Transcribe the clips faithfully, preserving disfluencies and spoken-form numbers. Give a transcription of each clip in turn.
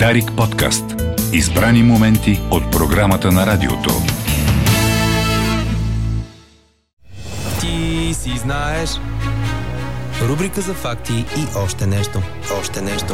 Дарик подкаст. Избрани моменти от програмата на радиото. Ти си знаеш. Рубрика за факти и още нещо. Още нещо.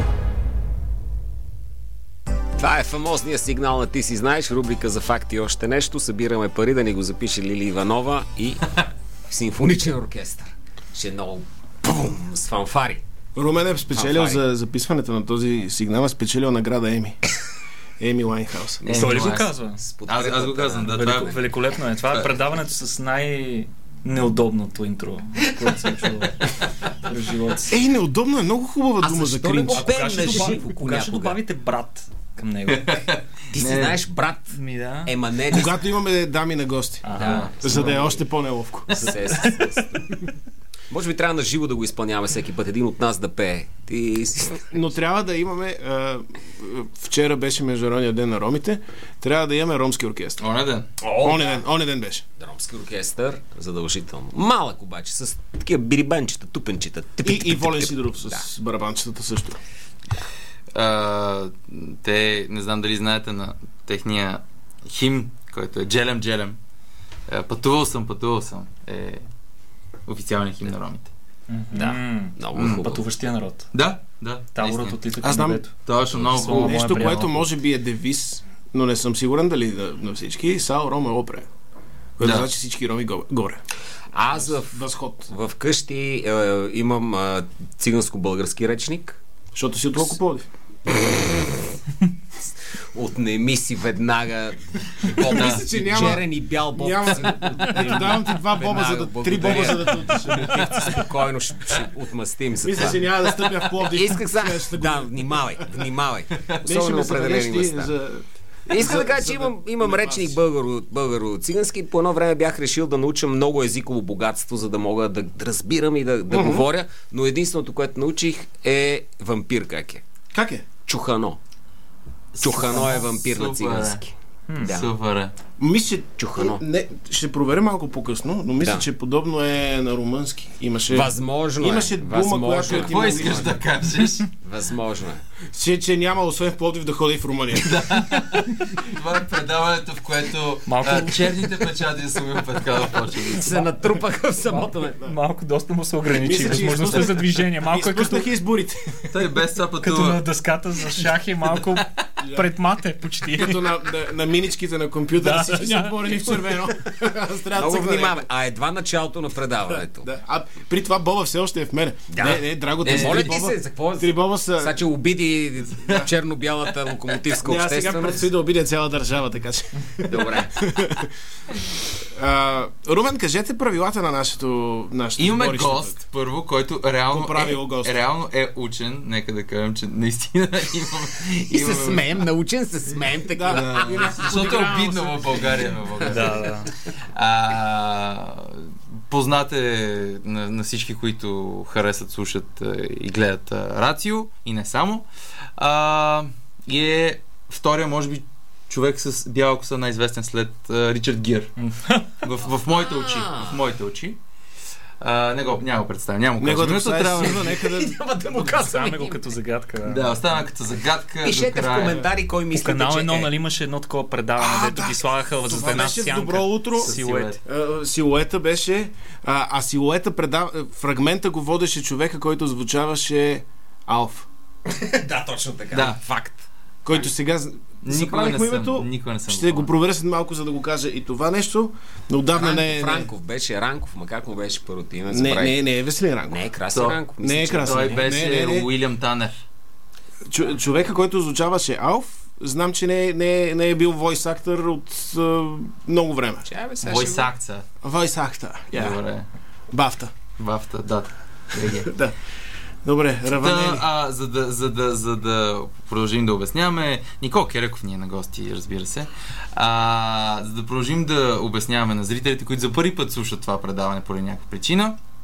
Това е фамозният сигнал на Ти си знаеш, рубрика за факти и още нещо. Събираме пари да ни го запише Лили Иванова и симфоничен оркестър. Ще е много бум, с фанфари. Румен е спечелил за записването на този сигнал, е спечелил награда Еми. Еми Уайнхаус. Той ли го казва? Аз, аз го казвам, да. Велико, това е... Великолепно е. Това е предаването с най-неудобното интро, което съм чувал в живота си. Ей, неудобно е, много хубава дума за кринч. А кога ще, добави, кога ще добавите брат към него? Ти си знаеш, брат. Ми да. Ема не. Когато имаме дами на гости. Ага. За да е още по-неловко. Може би трябва на живо да го изпълняваме всеки път, един от нас да пее. Ти си... Но трябва да имаме... А, вчера беше Международния ден на ромите. Трябва да имаме ромски оркестър. Оне ден. Оне ден, оне ден беше. Ромски оркестър, задължително. Малък обаче, с такива бирибанчета, тупенчета. И, и Волен Сидоров с да. барабанчетата също. А, те, не знам дали знаете на техния химн, който е Джелем Джелем. А, пътувал съм, пътувал съм. Е официалният химн на ромите. Да, много хубаво. Пътуващия народ. Да, да. Таборът от Литък. Аз знам точно много хубаво. Нещо, което може би е девиз, но не съм сигурен дали да, на всички. Сао Рома Опре. Което да. Значи всички роми горе. Аз в, възход. В къщи е, имам е, циганско-български речник. Защото си от Локопловдив. Отнеми си веднага боба, черен и бял боб. Ето давам ти два боба, за да... Три боба, за да те отиша. Спокойно ще, ще отмъстим за това. Мисля, че няма да стъпя в Пловдив. Исках са... Да, внимавай, внимавай. Особено определени места. За... Иска да кажа, че имам, имам речник българо, българо-цигански. По едно време бях решил да науча много езиково богатство, за да мога да, да разбирам и да, да mm-hmm. говоря, но единственото, което научих е вампир как е. Как е? Чухано. Чухано е вампир Супер. На цигански. Да. Супер е. Мисля, Чухано. Не, ще проверя малко по-късно, но мисля, да. че подобно е на румънски. Имаше... Възможно Имаше е. дума, Възможно която... е. Какво искаш да кажеш? Възможно е. Че, че няма освен в Пловдив да ходи в Румъния. Това е предаването, в което малко... а, черните печати са ми Петкова почва. Се натрупаха в самото ме. Малко доста му се ограничи възможността за движение. Малко е като... изборите. Той без това пътува. Като на дъската за шах е малко пред мате почти. Като на, на, на миничките на компютъра всички са отворени в червено. Много внимавай. А едва началото на предаването. Да, да. А при това Боба все още е в мене. Да. Не, не, драгото. Не, моля ти се, за какво? Три Боба са... Сега, че обиди черно-бялата локомотивска не, общественост. Аз сега предстои да обидя цяла държава, така че... Добре. а, Румен, кажете правилата на нашето, нашето имаме гост, първо, който реално е, реално е учен. Нека да кажем, че наистина имаме... И се смеем, научен се смеем така. Да, да. Защото е обидно в България. В България. Да, да. А, познате на, на всички, които харесат, слушат и гледат Рацио и не само. А, и е втория, може би, човек с бяла коса, най-известен след а, Ричард Гир. в, в моите очи. В моите очи. А, не го, няма го представя, няма го кажа. Не го трябва, нека да... Няма да му казваме го като загадка. Да, да остана като загадка. Пишете в коментари кой мислите, канал че едно, е. нали имаше едно такова предаване, а, дето да. ги слагаха за една сянка. Добро утро. Силует. А, силуета беше... А, а силуета предав... фрагмента го водеше човека, който звучаваше Алф. Да, точно така. Да. Факт. Който сега... Никога не, името, никога не съм. Ще го проверя след малко, за да го кажа и това нещо. Но отдавна Ранков, не е... Ранков беше Ранков, ма как му беше първото име? Не, не, не е Веселин Ранков. Не е Краси То, Ранков. Не е Краси. Той беше не, не, не. Уилям Танер. Чу, човека, който звучаваше Алф, знам, че не, не, не е бил войс актор от uh, много време. Войс акта. Войс акта. Добре. Бафта. Бафта, да. Да. Добре, Раванели. Да, а, за, да, за, да, за да продължим да обясняваме, Никола Кереков ни е на гости, разбира се. А, за да продължим да обясняваме на зрителите, които за първи път слушат това предаване по някаква причина,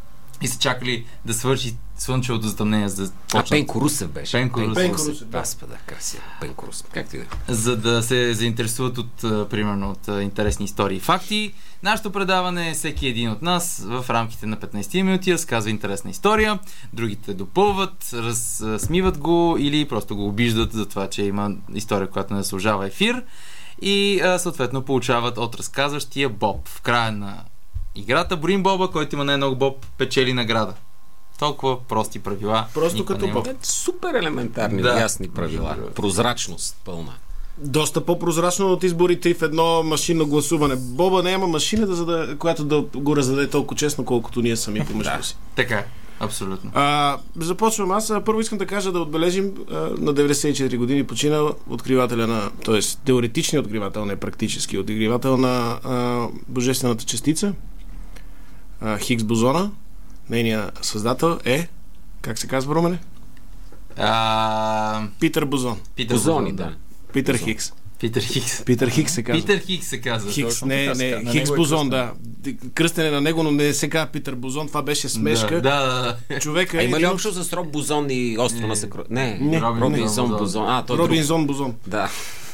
и са чакали да свърши слънчевото затъмнение, за да почнат. А Пенко Русев беше. Пенко Русев. Пенко Русев, да. Господа, красиво. Пенко Русев. Как ти да? За да се заинтересуват от, а, примерно, от а, интересни истории и факти. Нашето предаване е всеки един от нас в рамките на петнайсет минути разказва интересна история, другите допълват, разсмиват го или просто го обиждат за това, че има история, която не заслужава ефир и а, съответно получават от разказващия Боб. В края на играта броим Боба, който има най-много Боб, печели награда. Толкова прости правила. Просто като Боб. Супер елементарни, Да. ясни правила. Прозрачност пълна. Доста по-прозрачно от изборите в едно машинно гласуване. Боба няма машина, за да, която да го раздаде толкова честно, колкото ние сами помежду си. Така е, абсолютно. А, започвам аз. А, Първо искам да кажа да отбележим а, на деветдесет и четири години почина откривателя на, т.е. теоретичният откривател, не практически откривател на а, божествената частица, а, Хигс бозона. Нейният създател е, как се казва, Румене? А... Питър Бозон. Питър Бозони, Бозон, да. Питър Хигс. Питър Хигс. Питър Хигс се казва. Питър Хигс се казва. Хигс, точно не, така се не, казва. На Хигс него е бозон, кръстен. да. Кръстен е на него, но не се казва Питър Бозон. Това беше смешка. Да, да, да. Човека А е има ли един- общо с Роб Бозон и острова на съкро... Не, Не, Робинзон не. Бозон. А, то е друг. Робинзон Бозон. Да.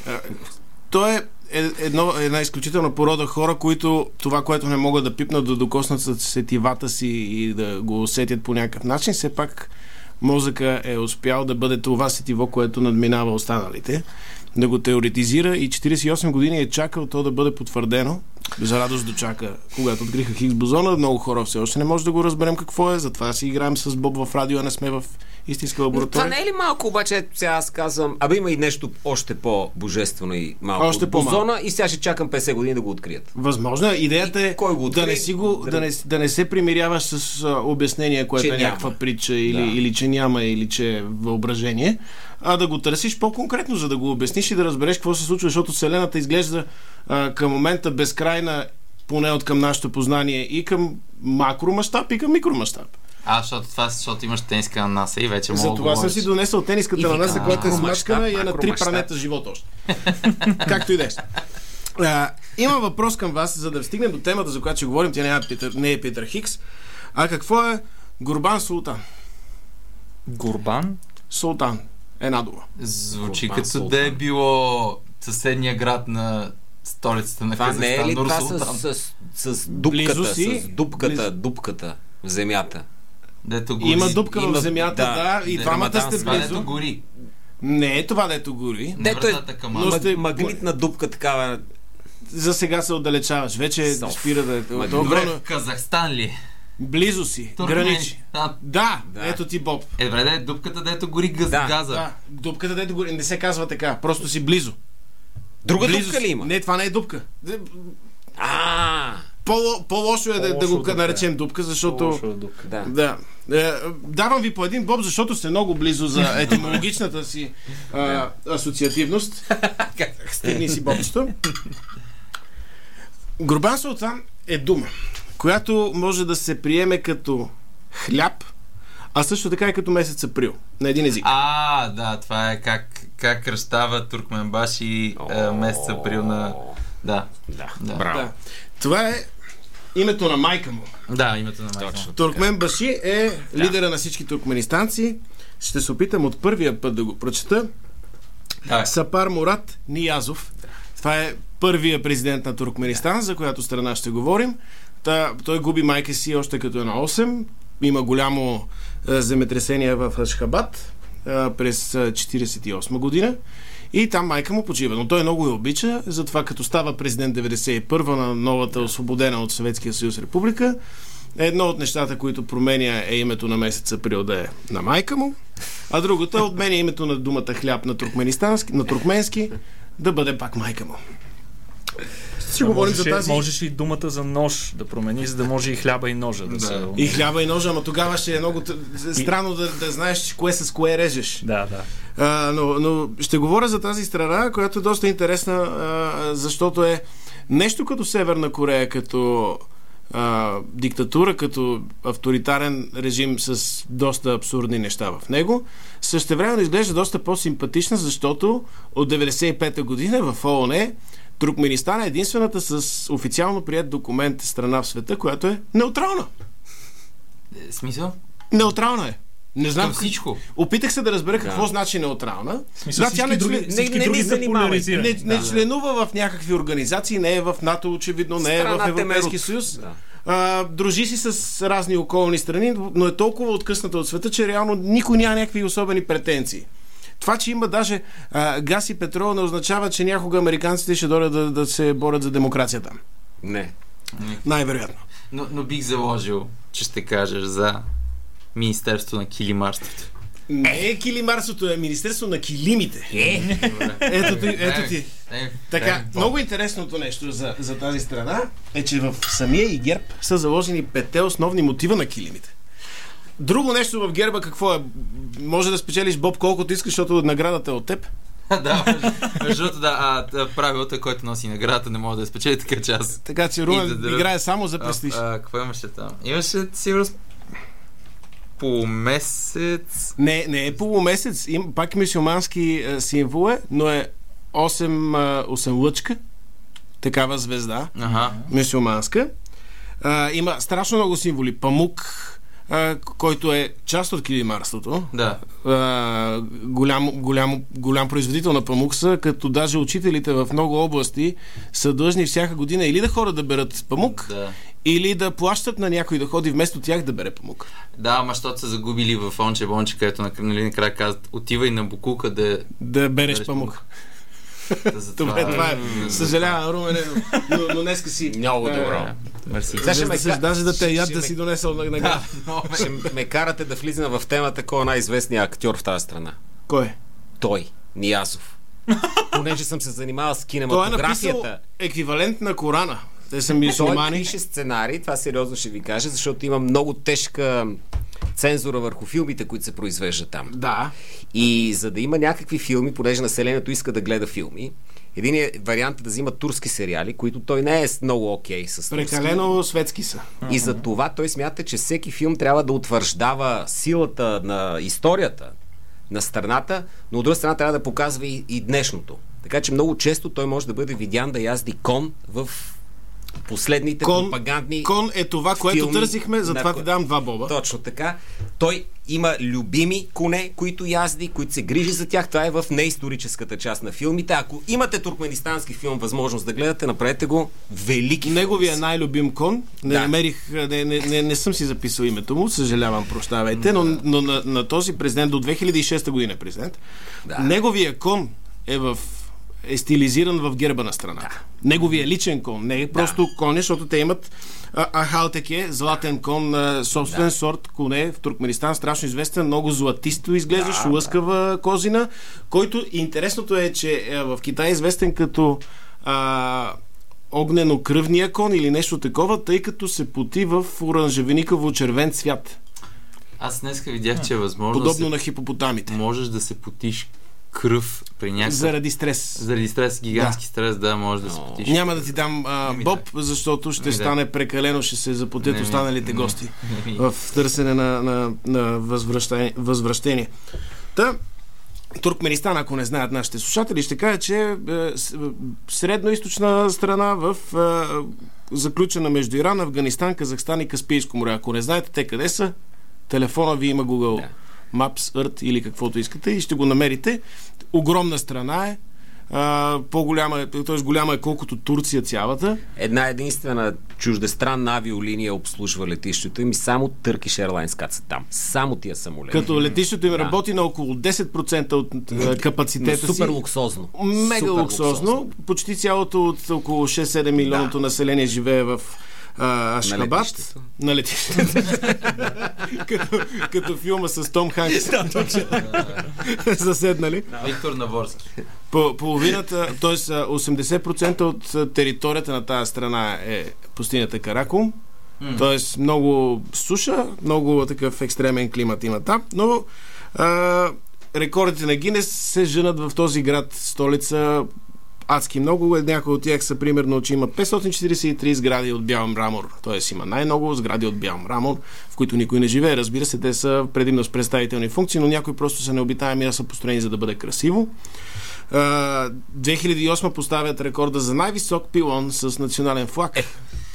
Той е е- едно, една изключителна порода хора, които това, което не могат да пипнат, да докоснат с сетивата си и да го усетят по някакъв начин, все пак мозъка е успял да бъде това сетиво, което надминава останалите, да го теоретизира и четирийсет и осем години е чакал то да бъде потвърдено. За радост дочака, когато откриха Хигс бозона. Много хора все още не може да го разберем какво е, затова си играем с Боб в радио, а не сме в истинска Но лаборатория. това не е ли малко, обаче, сега аз казвам, абе има и нещо още по-божествено и малко Още от по-малко. Бозона и сега ще чакам петдесет години да го открият. Възможно е. Идеята И е кой го да, откри? не си го, да, не, да не се примиряваш с а, обяснение, което Че е някаква няма. притча или, Да. или че няма, или че е въображение, а да го търсиш по-конкретно, за да го обясниш и да разбереш какво се случва, защото Вселената изглежда а, към момента безкрайна, поне от към нашето познание, и към макромащаб, и към микромащаб. А, защото това, защото имаш тениска на НАСА и вече мога За да това съм говориш. си донесъл тениската И на вика, нас, която е макромащаб, смачкана и е на три макромащаб. пранета живот още. Както и да е. А, има въпрос към вас, за да стигнем до темата, за която ще говорим. Тя не е Питър, не е Питър Хигс. А какво е Гурбан Султан? Гурбан? Султан. Една дума. Звучи Гурбан като Султан. да е било съседния град на столицата на Това не е ли Казахстан, това Нур-Султан? с, с, с дупката, Близо си. с дупката, Близо. дупката в земята? Дето гори. Има дупка има- в земята, да, да, и да, двамата има там сте Това близо. дето гори. Не е това, дето гори. На Дето е- вратата към но Ама. сте- Магнитна дупка такава. За сега се отдалечаваш. Вече Соф. спира да е. Магнит. Добре, Добре, в Казахстан ли? близо си. Туркмен. Граничи. А, Да, Да. ето ти Боб. Е, добре, да е дупката, дето гори газ, Да, газа. Да, дупката, дето гори. Не се казва така. Просто си близо. Друга Близо дупка си. ли има? Не, това не е дупка. А, По- по-лошо е да, да По-лошо го дупка е. наречем дупка, защото... Лошо е дупка. да. Да. Е, давам ви по един Боб, защото сте много близо за етимологичната си а, асоциативност. Стигни си Бобчето. Гурбан Султан е дума, която може да се приеме като хляб, а също така и като месец април на един език. А, да, това е как, как кръщава Туркменбаши е, месец април на... Да, Да, Да. браво. Да. Това е името на майка му. да, името на майка. Точно. Туркмен Баши е лидера на всички туркменистанци. Ще се опитам от първия път да го прочета. Да. Сапар Мурат Ниязов. Това е първия президент на Туркменистан, за която страна ще говорим. Та, той губи майка си още като е на осем. Има голямо е, земетресение в Ашхабад е, през е, четирийсет и осма година. И там майка му почива. Но той много я обича, затова като става президент деветдесет и първа на новата освободена от Съветския съюз република, едно от нещата, които променя, е името на месец април да е на майка му, а другото е отменя името на думата хляб на туркменистански, на туркменски, да бъде пак майка му. Ще говорим за Можеш, тази... можеш и думата за нож да промени, за да може и хляба и ножа да, Да. се... И хляба и ножа, ама тогава ще е много т- странно да, да знаеш кое с кое режеш. Да, да. А, но, но ще говоря за тази страна, която е доста интересна, а, защото е нещо като Северна Корея, като а, диктатура, като авторитарен режим с доста абсурдни неща в него. Същевременно изглежда доста по-симпатична, защото от деветдесет и пета година в ООН Туркменистан е единствената с официално прият документ страна в света, която е неутрална. Е, смисъл? Неутрална е. Не знам всичко. Опитах се да разбера да. какво значи неутрална. Смисъл, да, тя не, други, член... всички не, други не са поляризирани. не, не да. членува в някакви организации, не е в НАТО, очевидно, не е в Европейски съюз. Да. А, дружи си с разни околни страни, но е толкова откъсната от света, че реално никой няма някакви особени претенции. Това, че има даже а, газ и петрол, не означава, че някога американците ще дойдат да, да се борят за демокрацията. Не. Най-вероятно. Но, но бих заложил, че ще кажеш за Министерство на килимарството. Не е килимарството, е Министерство на килимите. Е. Ето ти. Ето ти. Е, Така, е, много интересното нещо за, за тази страна е, че в самия и герб са заложени петте основни мотива на килимите. Друго нещо в герба какво е? Може да спечелиш Боб колкото искаш, защото наградата е от теб. Да, между другото, да, а, правилото е, който носи наградата, не може да я спечели, така че аз... Така че Румен да, да, играе само за престиж. А, а, какво имаше там? Имаше сигурно полумесец... Не, не е полумесец. Им, пак мюсюлмански е, символ е, но е осем, осем лъчка. Такава звезда. Ага. Мюсюлманска. А, има страшно много символи. Памук, а, който е част от килимарството. Да. А, голям, голям, голям производител на памук са, като даже учителите в много области са длъжни всяка година или да ходят да берат памук, Да. или да плащат на някой да ходи вместо тях да бере памук. Да, ама защото са загубили в онче бонче, където на нали, накрая казват, отивай на Букука да... Да береш береш памук. За Добре, това е. Съжалявам, Румене, но, но днеска си... Много добро. Мерси. Сега ще ме Даже, ка- даже да те яд ще да ме- си донесъл на награда. Ще ме карате да влизам в темата, кой е най-известният актьор в тази страна. Кой? Той, Ниязов. Понеже съм се занимавал с Той е написал кинематографията. еквивалент на Корана. Те са Той мюсюлмани. пише сценарий, това сериозно ще ви кажа, защото има много тежка цензура върху филмите, които се произвеждат там. Да. И за да има някакви филми, понеже населението иска да гледа филми, единият вариант е да взима турски сериали, които той не е много окей с турски. Прекалено светски са. И за това той смята, че всеки филм трябва да утвърждава силата на историята на страната, но от друга страна трябва да показва и, и днешното. Така че много често той може да бъде видян да язди кон в последните Кон, пропагандни кон е това, което филми, търсихме, затова на ти ко- давам два боба. Точно така. Той има любими коне, които язди, които се грижи за тях. Това е в неисторическата част на филмите. Ако имате туркменистански филм, възможност да гледате, направете го. Велики Неговия филм. най-любим кон, не Да. намерих, не, не, не, не съм си записал името му, съжалявам, прощавайте, но, но на, на този президент до две хиляди и шеста година е президент, Да. неговия кон е в е стилизиран в герба на страната. Да. Неговия личен кон, не е просто да. Кон, защото те имат а, Ахалтеке, златен кон, а, собствен да. Сорт коне в Туркменистан, страшно известен, много златисто изглеждаш, да, лъскава да. Козина, който интересното е, че е, в Китай е известен като а, огнено-кръвния кон или нещо такова, тъй като се поти в оранжевеникаво-червен цвят. Аз днеска видях, че е възможно Подобно да на се... хипопотамите. можеш да се потиш кръв при някакъв... Заради стрес. Заради стрес, гигантски да. стрес, да, може да се потиш. Няма да ти дам а, ми Боб, дай. защото ще Не ми стане прекалено, ще се запотят Не ми- останалите не. гости Не ми- в търсене на, на, на възвръщение. възвръщение. Та, Туркменистан, ако не знаят нашите слушатели, ще кажа, че е с- средноизточна страна в е, заключена между Иран, Афганистан, Казахстан и Каспийско море. Ако не знаете те къде са, телефона ви има Google Да. Maps, Earth или каквото искате и ще го намерите. Огромна страна е. А, по-голяма е, т.е. голяма е колкото Турция цялата. Една единствена чуждестранна авиолиния обслужва летището им и само Turkish Airlines кацат там. Само тия самолети. Като летището им Да. работи на около десет процента от а, капацитета Супер си. луксозно. Мега Супер луксозно. Почти цялото от около шест-седем милионното Да. население живее в а, Ашхабад. летището. На летището. като, като филма с Том Ханкс. Заседнали. Виктор Наворски. По, половината, т.е. осемдесет процента от а, територията на тази страна е пустинята Каракум. М. Тоест много суша, много такъв екстремен климат има там, но а, рекордите на Гинес се женат в този град, столица, адски много. Някои от тях са примерно, че има петстотин четиридесет и три сгради от бял мрамор, т.е. има най-много сгради от бял мрамор, в които никой не живее. Разбира се, те са предимно с представителни функции, но някои просто са необитаеми, а са построени за да бъде красиво. Uh, две хиляди и осма поставят рекорда за най-висок пилон с национален флаг. Е,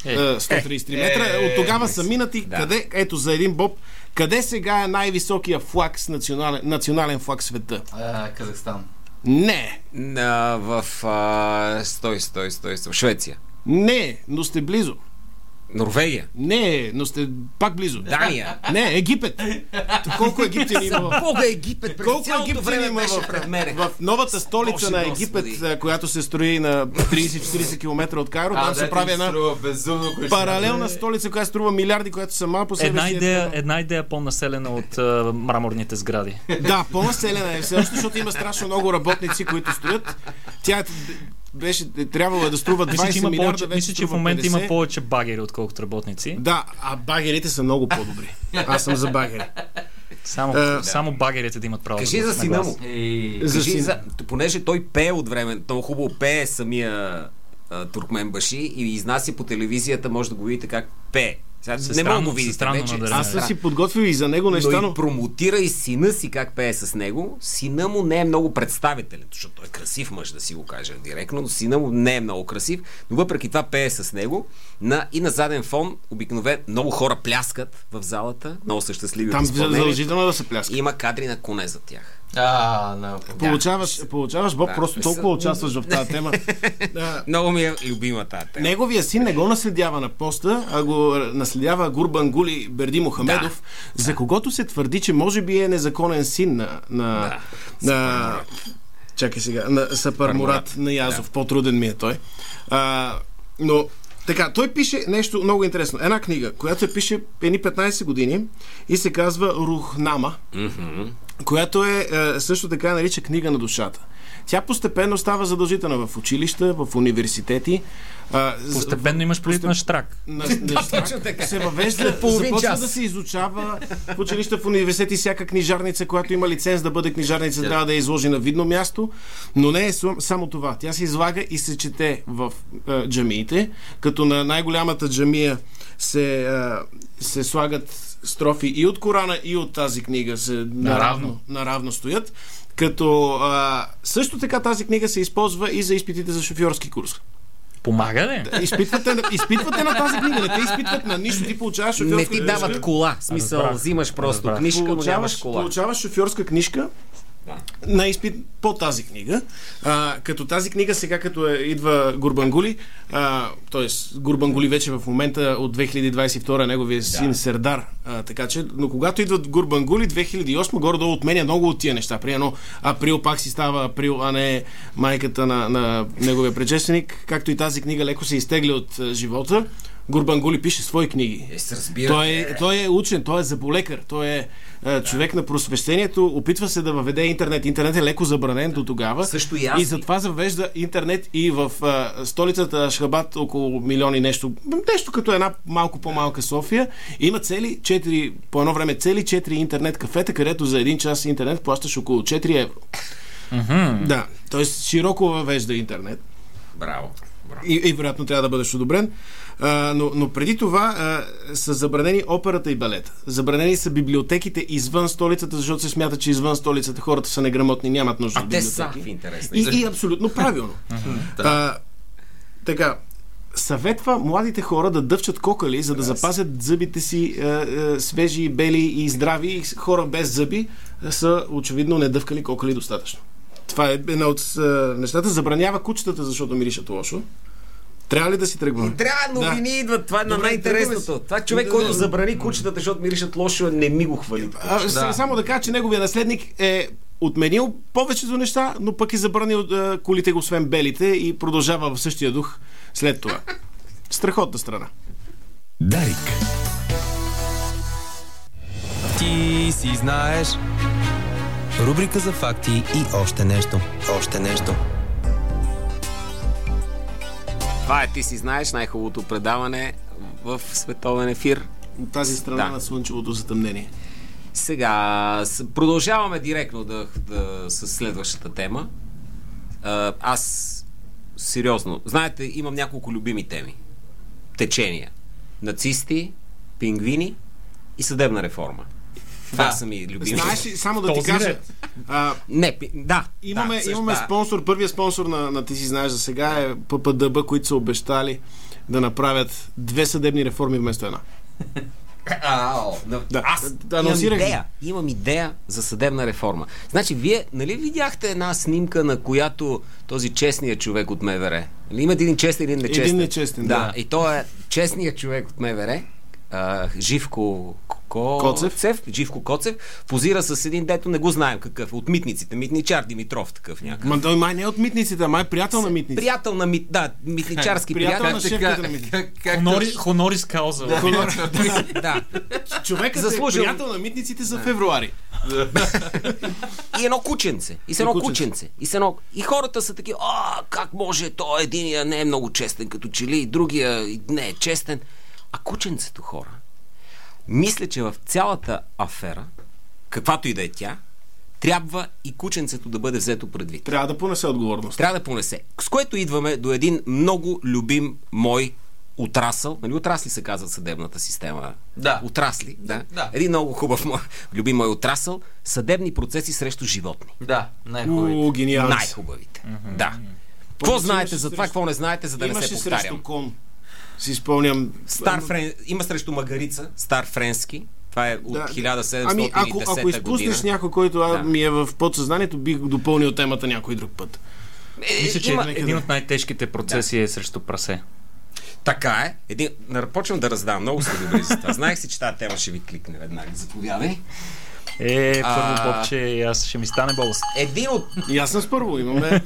е. сто тридесет и три метра. Е, от тогава е, са минати. Да. Къде, ето за един боб, къде сега е най-високия флаг с национален, национален флаг в света? А, Казахстан. Не. А, в а, стой, стой, стой, стой. Швеция. Не, но сте близо. Норвегия. Не, но сте пак близо. Дания. Не, Египет. Колко египтяни има? За Бога, Египет. През Колко цялото време беше пред мене. В новата столица на Египет, Господи. Която се строи на тридесет-четиридесет километра от Кайро, там се прави една паралелна столица, която струва милиарди, която сама по себе Една си идея, една идея по-населена от а, мраморните сгради. Да, по-населена е все още, защото има страшно много работници, които строят. Тя беше, трябвало да струва Мисля, че двайсет има милиарда, повече, вече мисля, че в струва момента петдесет. има повече багери, отколкото работници. Да, а багерите са много по-добри. Аз съм за багери. Само, А, само багерите да имат право. Кажи да за сина глас. му. Ей, За Кажи сина. за, понеже той пее от време, много хубаво пее самия а, Туркменбаши и изнася по телевизията, може да го видите как пее. Сега, С не странно- мога да го с видите странно вече. надарение. Аз съм си подготвил и за него неща, Но но... и промотира и сина си как пее с него. Сина му не е много представителен, защото той е красив мъж, да си го кажа директно, но сина му не е много красив, но въпреки това пее с него. На, и на заден фон обикновено много хора пляскат в залата, много са щастливи Там от изпълнението. задължително да се пляска. Има кадри на коне за тях. А, на... Получаваш, получаваш Боб, Да. просто толкова участваш в тази тема. Да. Много ми е любима тази тема. Неговия син не го наследява на поста, а го наследява Гурбангули Берди Мохамедов, Да. за когото се твърди, че може би е незаконен син на... на, Да. на чакай сега, на Сапар Мурат на Язов. Да. По-труден ми е той. А, но така, той пише нещо много интересно. Една книга, която се пише едни петнайсет години и се казва Рухнама, Мгм. която е, е също така нарича книга на душата. Тя постепенно става задължителна в училища, в университети. А, з- Постепенно имаш предвид на штрак. на, на точно така. се въвежда, Половин започва час. да се изучава в училища, в университети, всяка книжарница, която има лиценз да бъде книжарница, Да. трябва да е изложи на видно място, но не е сам- само това. Тя се излага и се чете в е, джамиите, като на най-голямата джамия се, е, се слагат строфи и от Корана, и от тази книга се наравно, наравно стоят. Като а, също така тази книга се използва и за изпитите за шофьорски курс. Помага ли? Изпитвате, изпитвате на тази книга, не те изпитват на нищо, ти получаваш шофьорска Не ти книжка. дават кола. В смисъл, Разбрах. взимаш просто Разбрах. книжка, но нямаш Получаваш, кола. получаваш шофьорска книжка на изпит по тази книга. А, като тази книга сега, като е, идва Гурбангули, а, т.е. Гурбангули вече в момента от две хиляди двайсет и втора неговия син Сердар. А, така че, но когато идват Гурбангули две хиляди и осма, горе-долу отменя много от тия неща. Примерно април пак си става април, а не майката на, на неговия предшественик. Както и тази книга леко се изтегля от а, живота. Гурбангули пише свои книги. Е, се разбира. Той е, той е учен, той е зъболекар, той е, е човек на просвещението, опитва се да въведе интернет. Интернет е леко забранен до тогава. Също и аз. И затова завежда интернет и в а, столицата Ашхабад около милиони нещо, нещо като една малко по-малка София. Има цели четири, по едно време цели четири интернет кафета, където за един час интернет плащаш около четири евро. Мгм. Да, т.е. широко въвежда интернет. Браво. Браво. И, и вероятно трябва да бъдеш одобрен. А, но, но преди това а, са забранени операта и балета. Забранени са библиотеките извън столицата, защото се смята, че извън столицата хората са неграмотни, нямат нужда А от те са библиотеки. в интересна. И, и абсолютно правилно. а, така, съветва младите хора да дъвчат кокали, за да запазят зъбите си а, а, свежи, бели и здрави. И хора без зъби а, са очевидно не дъвкали кокали достатъчно. Това е една от а, нещата. Забранява кучетата, защото миришат лошо. Трябва ли да си тръгваме? Трябва новини Да. идват. Това е на Добре, най-интересното. тръгваме си. Това човек, Да, който да. забрани кучетата, защото миришат лошо, не ми го хвали. А, да. Само да кажа, че неговия наследник е отменил повечето неща, но пък е забранил а, колите, освен белите, и продължава в същия дух след това. Страхотна страна. Дарик. Ти си знаеш. Рубрика за факти и още нещо. Още нещо. Това е, ти си знаеш, най-хубавото предаване в световен ефир. От тази страна Да. на слънчевото затъмнение. Сега с- продължаваме директно да, да, с следващата тема. А, аз сериозно, знаете, имам няколко любими теми. Течения. Нацисти, пингвини и съдебна реформа. Това са ми любими. Знаеш ли, само да ти Този кажа, ред. а, Не, пи... да. имаме, да, също, имаме да. спонсор, първият спонсор на, на Ти си знаеш за сега е ППДБ, които са обещали да направят две съдебни реформи вместо една. Ао, Да, аз да имам анонсирах. идея. Имам идея за съдебна реформа. Значи, вие нали видяхте една снимка, на която този честният човек от МВР? Нали, имате един честен, един нечестен. Един нечестен, да. И той е честният човек от МВР, а, Живко Ко... Коцев. Живко Коцев, позира с един, дето не го знаем какъв, от митниците. Митничар Димитров такъв някакъв. Ма той май не е от митниците, а май е приятел на митниците. Приятел на мит... Да, митничарски Приятел приятел. на шефката на митниците. Как, как, Хонори, хонорис кауза. Да. Човекът Заслужил. е приятел на митниците за февруари. И едно кученце. И с едно кученце. кученце. И, с едно... и хората са такива, а, как може, той единия не е много честен като че ли, и другия не е честен. А кученцето, хора, мисля, че в цялата афера, каквато и да е тя, трябва и кученцето да бъде взето предвид. Трябва да понесе отговорност. Трябва да понесе. С което идваме до един много любим мой отрасъл. Нали отрасли се казва съдебната система? Да. Отрасли, да. Да. Един много хубав мой, любим мой отрасъл. Съдебни процеси срещу животни. Да, най-хубавите. О, гениално. Най-хубавите. Да. Какво Помня, знаете имаше за това, срещу- какво не знаете, за да не Имаше се срещу повтарям? кон. Си спомням. Стар френ... Има срещу магарица, стар френски. Това е от Да. хиляда седемстотин и Ами, десета ако, ако изпуснеш година. някой, който а, Да. ми е в подсъзнанието, бих допълнил темата някой друг път. Е, Мисля, че има... един от най-тежките процеси е срещу прасе. Така е. Един... Почвам да раздавам. Много сте добри за това. Знаех си, че тази тема ще ви кликне веднага. Заповядай. Е, първо А. Бобче, и аз ще ми стане болест. Един от И аз съм с първо. Имаме...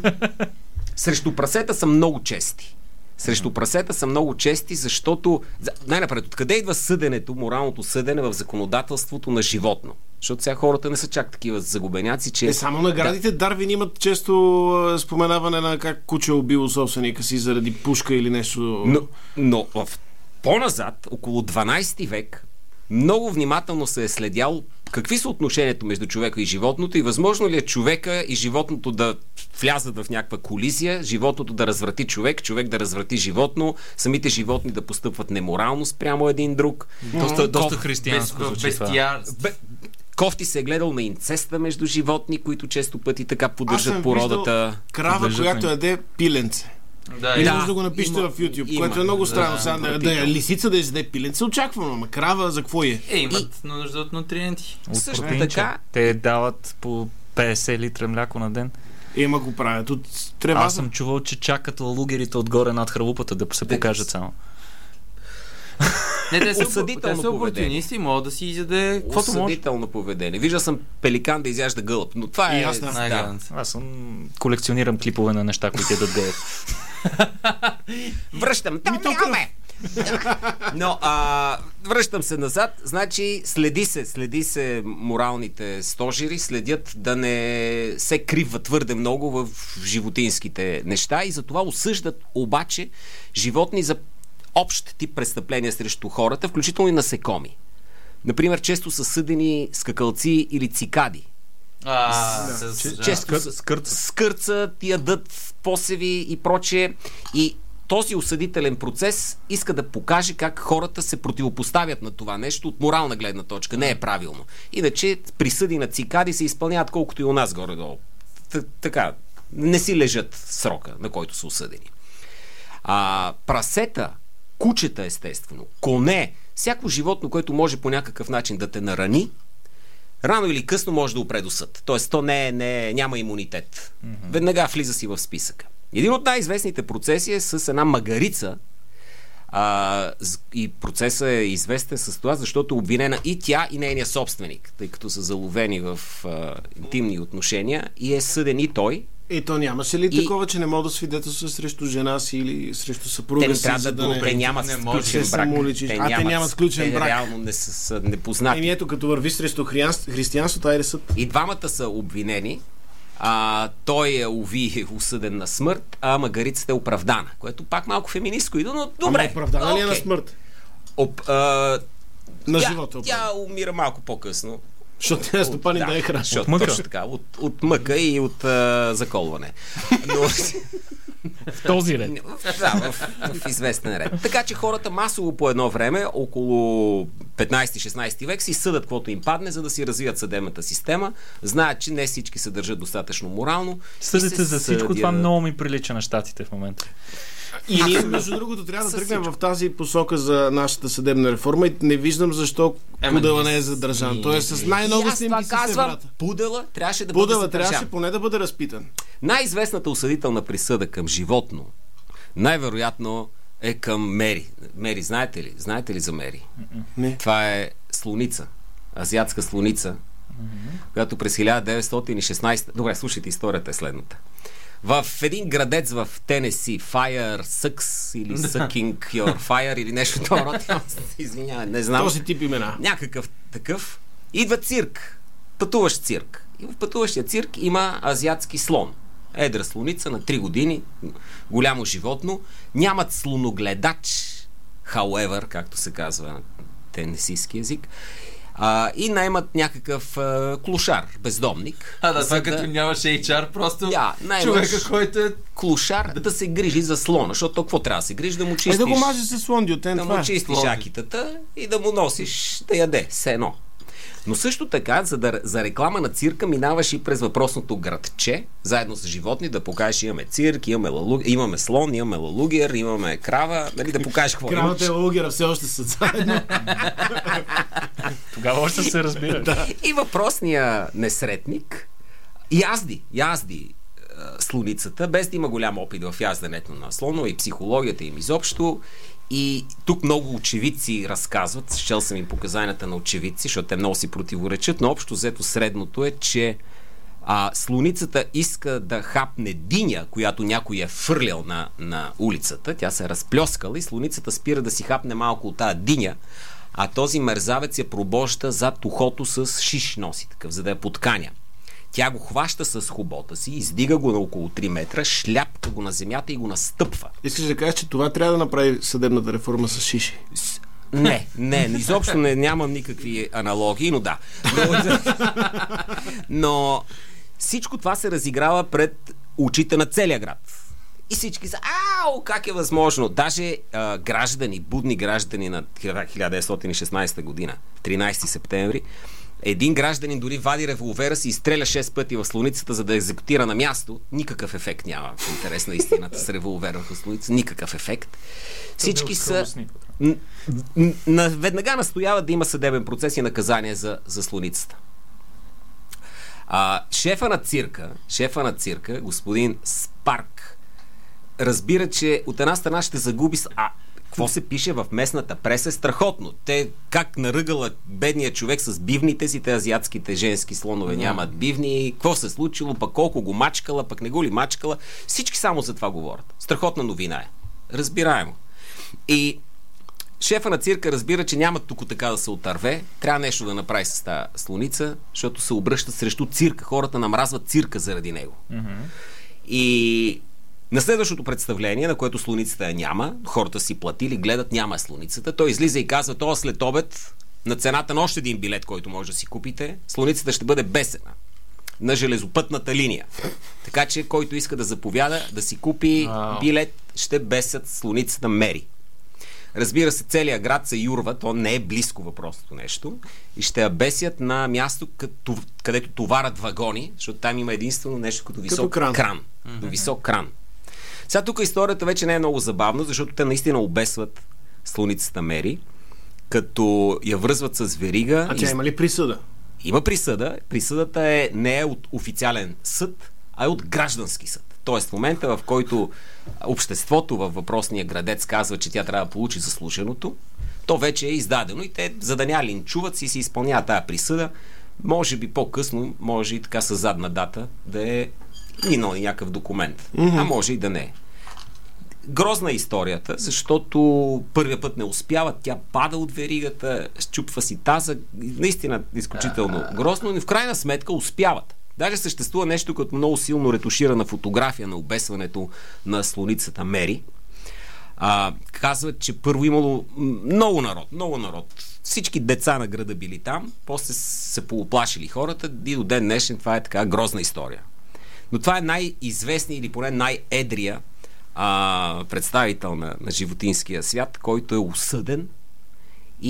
Срещу прасета са много чести. Срещу прасета са много чести, защото... за- Най-напред, откъде идва съденето, моралното съдене в законодателството на животно? Защото сега хората не са чак такива загубеняци, че... Е, само наградите Дарвин имат често а, споменаване на как куче е убило собственика си заради пушка или нещо. Но, но в по-назад, около дванайсети век, много внимателно се е следял какви са отношението между човека и животното и възможно ли е човека и животното да влязат в някаква колизия, животното да разврати човек, човек да разврати животно, самите животни да постъпват неморално спрямо един друг. Доста, доста Ков- християнско Без, звучи това. бестия... Бе, Кофти се е гледал на инцеста между животни, които често пъти така Аз съм поддържат породата. виждал крава, Поддържат която ми. яде пиленце. Да, И и- Да, може да го напишете има- в YouTube, има. което е много странно. Да, Сега да, да, е лисица да изяде пиленце, очаквам, ама крава за какво е? Е, имат нужда от нутриенти. От Също протеинче. така- Те дават по петдесет литра мляко на ден. Ема го правят от трева. Аз съм чувал, че чакат лугерите отгоре над хралупата да се Да. покажат само. Не, те са, Осъдително те са поведение. опортунисти, могат да си изяде каквото може. Осъдително поведение. Виждал съм пеликан да изяжда гълъб, но това е... И аз да. Най-гаден. Аз съм колекционирам клипове на неща, които ядат геят. Връщам. Там нямаме! Но а, връщам се назад. Значи следи се, следи се моралните стожери, следят да не се криват твърде много в животинските неща и затова осъждат обаче животни за общ тип престъпления срещу хората, включително и насекоми. Например, често са съдени скакалци или цикади. А, Да. с, Че- да. често с- скърцат. скърцат, ядат посеви и прочее. И този осъдителен процес иска да покаже как хората се противопоставят на това нещо от морална гледна точка. Не е правилно. Иначе присъди на цикади се изпълняват колкото и у нас горе-долу. Т- Така, не си лежат срока, на който са осъдени. А, прасета, кучета естествено, коне, всяко животно, което може по някакъв начин да те нарани, рано или късно може да опре до съд. Тоест, то не е, не е, няма имунитет. Mm-hmm. Веднага влиза си в списъка. Един от най-известните процеси е с една магарица. А, с- и процесът е известен с това, защото е обвинена и тя, и нейния собственик, тъй като са заловени в а, интимни отношения и е съден и той. Е, то нямаше ли И- такова, че не мога да свидетелства срещу жена си или срещу съпруга Те не си, трябва за да, да да те не... нямат не може. сключен Се брак. самоличиш. А, те нямат сключен те брак. реално не са, са непознати. Еми ето, като върви срещу хриан- християнството, айде съд. И двамата са обвинени. А, той е уви осъден на смърт, а магарицата е оправдана, което пак малко феминистко иде, но добре. Ама оправдана ли е на Окей. смърт? Оп, а, На тя, живота. тя умира малко по-късно. Защото тя стопани да е храна. Защото, От мъка. точно така, от, от мъка и от а, заколване. Но, В този ред. да, в, в известен ред. Така че хората масово по едно време, около петнайсети-шестнайсети век си съдат каквото им падне, за да си развият съдебната система. Знаят, че не всички се държат достатъчно морално. Съдите за всичко, съдя... това много ми прилича на щатите в момента. И ние, между другото, трябва да тръгнем в тази посока за нашата съдебна реформа и не виждам защо Пудела не е задържан. Той е с най-много снимки с Еврата. Пудела трябваше да Пудела бъде задържан. трябваше поне да бъде разпитан. Най-известната осъдителна присъда към животно най-вероятно е към Мери. Мери, знаете ли? Знаете ли за Мери? Не. Това е слоница. Азиатска слоница, mm-hmm. която през хиляда деветстотин и шестнайсета... Добре, слушайте, историята е следната. В един градец в Тенеси, Fire Sucks или Sucking Your Fire или нещо това, извинявай, не знам. Този тип имена. Някакъв такъв. Идва цирк. Пътуващ цирк. И в пътуващия цирк има азиатски слон. Едра слоница на три години, голямо животно. Нямат слоногледач, however, както се казва на тенесийски език. А, и наймат някакъв а, клошар, бездомник. А, да, това да... като нямаше ейч ар, просто да, човека, който е... клошар да се грижи за слона, защото какво трябва да се грижи? Да му чистиш... Е, да го мажеш с слондиотен, да му чистиш акитата и да му носиш да яде, все едно. Но също така, за, да, за реклама на цирка минаваш и през въпросното градче, заедно с животни, да покажеш, имаме цирк, имаме, лалу, имаме слон, имаме лалугер, имаме крава, нали, да покажеш какво имаш. Кравата и лалугера все още са заедно. Тогава още се разбира. Да. И въпросния несретник язди, язди слоницата, без да има голям опит в язденето на слона и психологията им изобщо. И тук много очевидци разказват, чел съм им показанията на очевидци, защото те много си противоречат, но общо взето средното е, че а, слоницата иска да хапне диня, която някой е фърлял на, на улицата, тя се е разплескала и слоницата спира да си хапне малко от тази диня, а този мерзавец я пробожда зад ухото с шиш носи такъв, за да я подканя. Тя го хваща с хубота си, издига го на около три метра, шляпка го на земята и го настъпва. Искаш да кажеш, че това трябва да направи съдебната реформа с шиши? С... Не, не, изобщо не, нямам никакви аналогии, но да. Но, но всичко това се разиграва пред очите на целия град. И всички са, ау, как е възможно? Даже а, граждани, будни граждани на хиляда деветстотин и шестнайсета година, тринайсети септември, един гражданин дори вади револвера си и стреля шест пъти в слоницата, за да екзекутира на място. Никакъв ефект няма, в интерес на истината, с револвера в слоница. Никакъв ефект. Всички са... Веднага настояват да има съдебен процес и наказание за, за слоницата. А, шефа на цирка, шефа на цирка, господин Спарк, разбира, че от една страна ще загуби... А, какво се пише в местната преса е страхотно. Те как наръгала бедния човек с бивните си, те азиатските женски слонове нямат бивни, какво се случило, пък колко го мачкала, пък не го ли мачкала. Всички само за това говорят. Страхотна новина е. Разбираемо. И шефа на цирка разбира, че няма тук така да се отърве. Трябва нещо да направи с тази слоница, защото се обръщат срещу цирка. Хората намразват цирка заради него. Mm-hmm. И на следващото представление, на което слоницата я няма, хората си платили, гледат, няма слоницата. Той излиза и казва, това след обед, на цената на още един билет, който може да си купите, слоницата ще бъде бесена на железопътната линия. Така че, който иска да заповяда, да си купи wow. билет, ще бесят слоницата Мери. Разбира се, целият град се юрва, то не е близко въпросното нещо, и ще я бесят на място, като, където товарят вагони, защото там има единствено нещо като висок като кран. кран. Mm-hmm. До висок кран. Сега тук историята вече не е много забавна, защото те наистина обесват слоницата Мери, като я връзват с верига. А тя и... има ли присъда? Има присъда. Присъдата е, не е от официален съд, а е от граждански съд. Тоест в момента, в който обществото във въпросния градец казва, че тя трябва да получи заслуженото, то вече е издадено и те, за да не линчуват си, си изпълняват тази присъда. Може би по-късно, може и така със задна дата да е минал някакъв документ. Mm-hmm. А може и да не е. Грозна е историята, защото първия път не успява, тя пада от веригата, счупва си таза, наистина изключително грозно, но в крайна сметка успяват. Даже съществува нещо като много силно ретуширана фотография на обесването на слоницата Мери. А, казват, че първо имало много народ, много народ. Всички деца на града били там, после се полуплашили хората и до ден днешен това е така грозна история. Но това е най-известният или поне най-едрия а, представител на, на животинския свят, който е осъден и